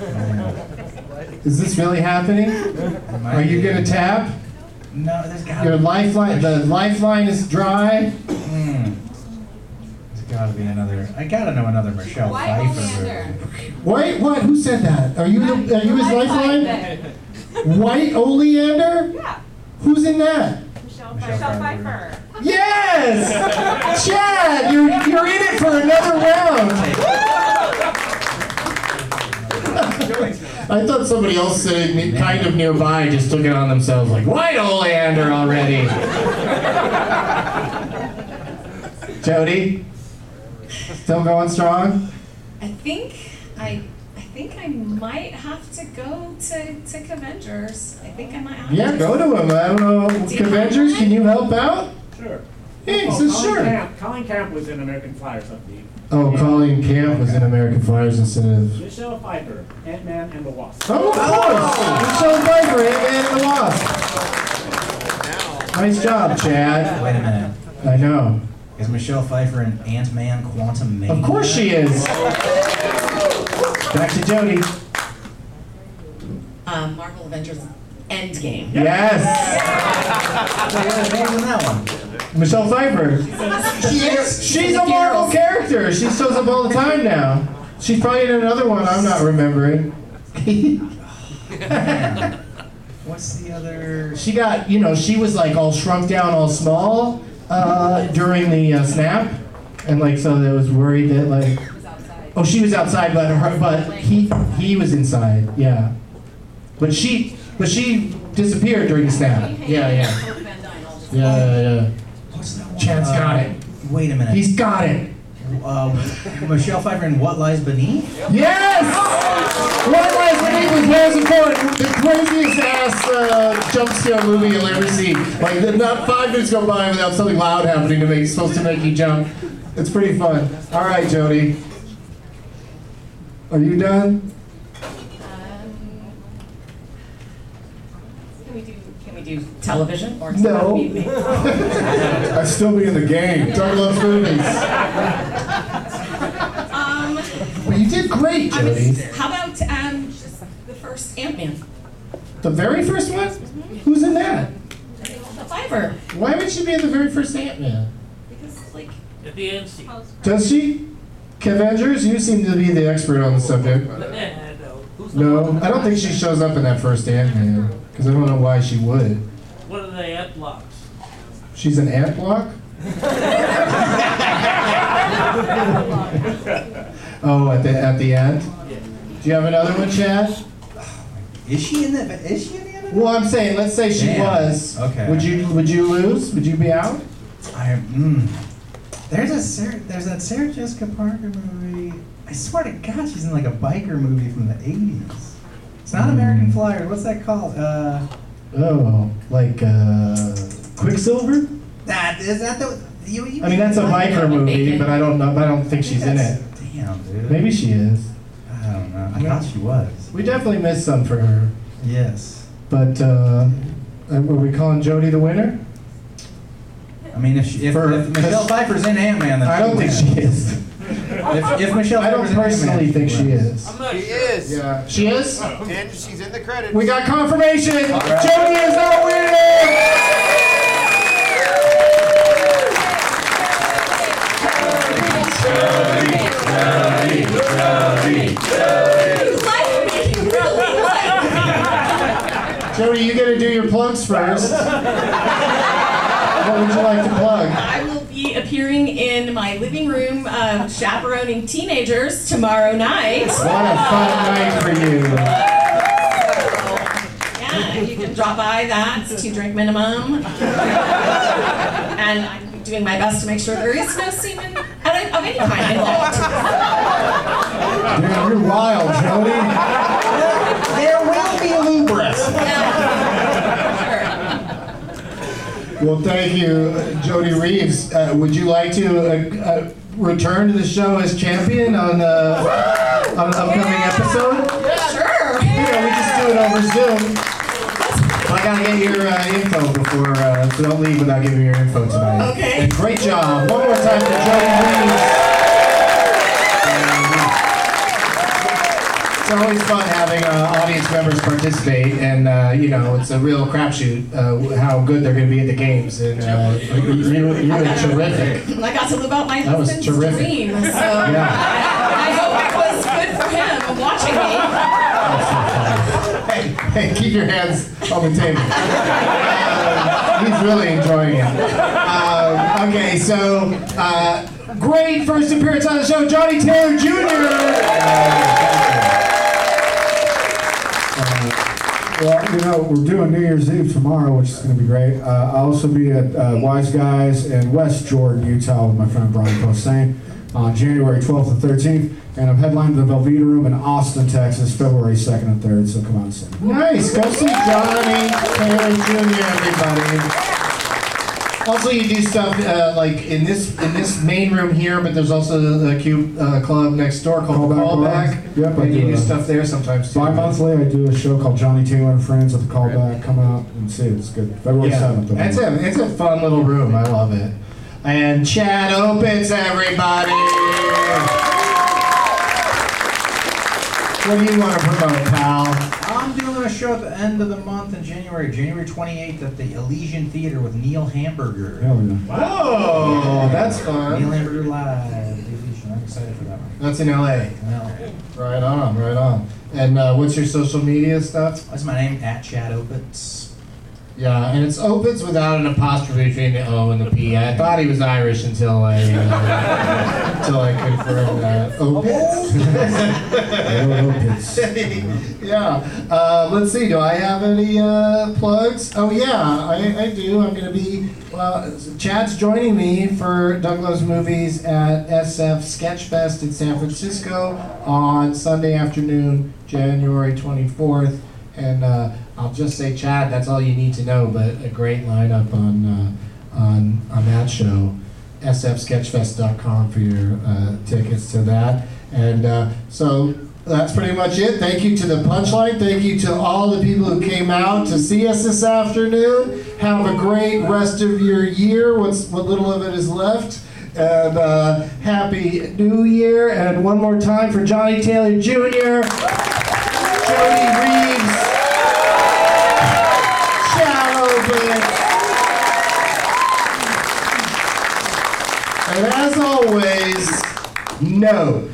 Is this really happening? Are you gonna tap? No, there's gotta Your be. lifeline, the lifeline is dry. Hmm. There's gotta be another. I gotta know another Michelle White Pfeiffer Oleander. movie. Wait, what? Who said that? Are you the, are you his lifeline? White Oleander? Yeah. Who's in that? Michelle, Michelle Michelle Pfeiffer. Pfeiffer. Yes! Chad, you're, you're in it for another round. I thought somebody else sitting kind of nearby just took it on themselves, like, White Oleander already. Jody? Still going strong? I think I I think I might have to go to, to Cavengers. I think I might have Yeah, to. go to him. I don't know. Avengers, can you help out? Sure. Hey, Oh, so Colin sure. Camp, Colin Camp was in American Flyers, I believe. Oh, Colleen Camp was in American Flyers instead of... Michelle Pfeiffer, Ant-Man and the Wasp. Oh, of course! Michelle Pfeiffer, Ant-Man and the Wasp. Nice job, Chad. Wait a minute. I know. Is Michelle Pfeiffer in Ant-Man Quantum Mania? Of course she is. Back to Jody. Um, Marvel Avengers Endgame. Yes! What are the names in that one? Michelle Pfeiffer. She is. She's a Marvel character. She shows up all the time now. She's probably in another one I'm not remembering. What's the other? She got, you know, she was like all shrunk down, all small uh, during the uh, snap, and like so they was worried that like, oh, she was outside, but her, but he he was inside, yeah. But she, but she disappeared during the snap. Yeah, yeah. Yeah, yeah, yeah. Chad's got it. Wait a minute. He's got it. Uh, Michelle Pfeiffer in What Lies Beneath? Yes! What Lies Beneath was Harrison Ford, the craziest ass uh, jump scare movie you'll ever see. Like, not five minutes go by without something loud happening to make supposed to make you jump. It's pretty fun. All right, Jody. Are you done? Can we do Can we do television or No. I'd still be in the game. Don't love movies. Um, But you did great, I Jody. was, how about um, the first Ant-Man? The very first one? Who's in that? The Pfeiffer. Why would she be in the very first Ant-Man? Because like At the end scene. Does she? Avengers, you seem to be the expert on the subject. No, I don't think she shows up in that first Ant-Man, because I don't know why she would. What are they ant blocks? She's an ant block? Oh, at the at the end? Do you have another one, Chad? Is she in the? Is she in the other? Well, I'm saying, let's say she Damn. was. Okay. Would you would you lose? Would you be out? I mm. There's a Sarah, there's that Sarah Jessica Parker movie. I swear to God, she's in like a biker movie from the eighties. It's not American Flyer. What's that called? Uh, Oh, like uh, Quicksilver? that is that the? You, you I mean, that's a biker movie, but I don't know. But I don't think she's in it. Damn, dude. Maybe she is. I don't know. I thought she was. We definitely missed some for her. Yes. But uh, are we calling Jody the winner? I mean, if, she, if, For- if Michelle Pfeiffer's in Ant-Man, then I don't think she is. If, if Michelle I don't Pfeiffer's in personally Ant-Man, think she is. She is. Yeah, she is. And she's in the credits. We got confirmation. right. Jody is our winner. Jody, you gotta do your plugs first. What would you like to plug? I will be appearing in my living room, um, chaperoning teenagers tomorrow night. What a fun night for you. Yeah, you can drop by. That's two drink minimum. And I'm doing my best to make sure there is no semen of any kind involved. Dude, you're wild, Jody. There will be lubris. Well, thank you, Jody Reeves. Uh, would you like to uh, uh, return to the show as champion on, uh, on an upcoming episode? Sure. You know, we just do it over Zoom. I gotta get your uh, info before, uh, so don't leave without giving me your info tonight. Okay. And great job. One more time for Jody Reeves. It's always fun having uh, audience members participate, and uh, you know, it's a real crapshoot uh, how good they're going to be at the games. And uh, you, you, you were terrific. I got to live out my That was husband's terrific. dream, so Yeah. I, I hope it was good for him watching me. Hey, hey, keep your hands on the table. Uh, he's really enjoying it. Um, okay, so uh, great first appearance on the show, Johnny Taylor Junior Well, you know, we're doing New Year's Eve tomorrow, which is going to be great. Uh, I'll also be at uh, Wise Guys in West Jordan, Utah with my friend Brian Posehn. on January twelfth and thirteenth, and I'm headlining the Velveeta Room in Austin, Texas, February second and third, so come on and see me. Nice. Go see Johnny Taylor Junior, everybody. Also, you do stuff uh, like in this in this main room here, but there's also the cute uh, club next door called Callback. Callback. Yep, I and you do do that. stuff there sometimes too. Bi-monthly, I do a show called Johnny Taylor and Friends at the Callback. Come out and see it. It's good. February seventh. It's a, it's a fun little room. I love it. And Chad Opitz, everybody. What do you want to promote, pal? I'm doing a show at the end of the month in January, January twenty-eighth at the Elysian Theater with Neil Hamburger. Hell yeah. Whoa, that's fun. Neil Hamburger live. Elysian. I'm excited for that one. That's in L A. In L A. Right on, right on. And uh, what's your social media stuff? That's my name, at Chad Opitz. Yeah, and it's Opitz without an apostrophe between the O and the P. I thought he was Irish until I uh, until I confirmed that. Opitz. Yeah. Uh, let's see. Do I have any uh, plugs? Oh yeah, I, I do. I'm going to be. Well, Chad's joining me for Doug Loves Movies at S F Sketchfest in San Francisco on Sunday afternoon, January twenty-fourth, and. Uh, I'll just say, Chad, that's all you need to know, but a great lineup on uh, on on that show. S F sketchfest dot com for your uh, tickets to that. And uh, so that's pretty much it. Thank you to the Punchline. Thank you to all the people who came out to see us this afternoon. Have a great rest of your year, what's, what little of it is left. And uh, Happy New Year. And one more time for Johnny Taylor Junior, Jody Reeves, and as always, no.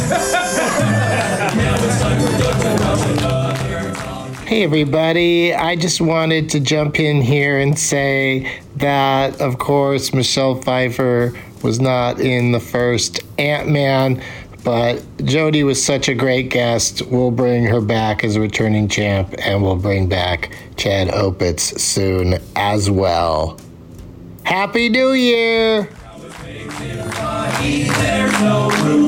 Hey everybody, I just wanted to jump in here and say that, of course, Michelle Pfeiffer was not in the first Ant-Man, but Jodie was such a great guest. We'll bring her back as a returning champ, and we'll bring back Chad Opitz soon as well. Happy New Year! There's no room.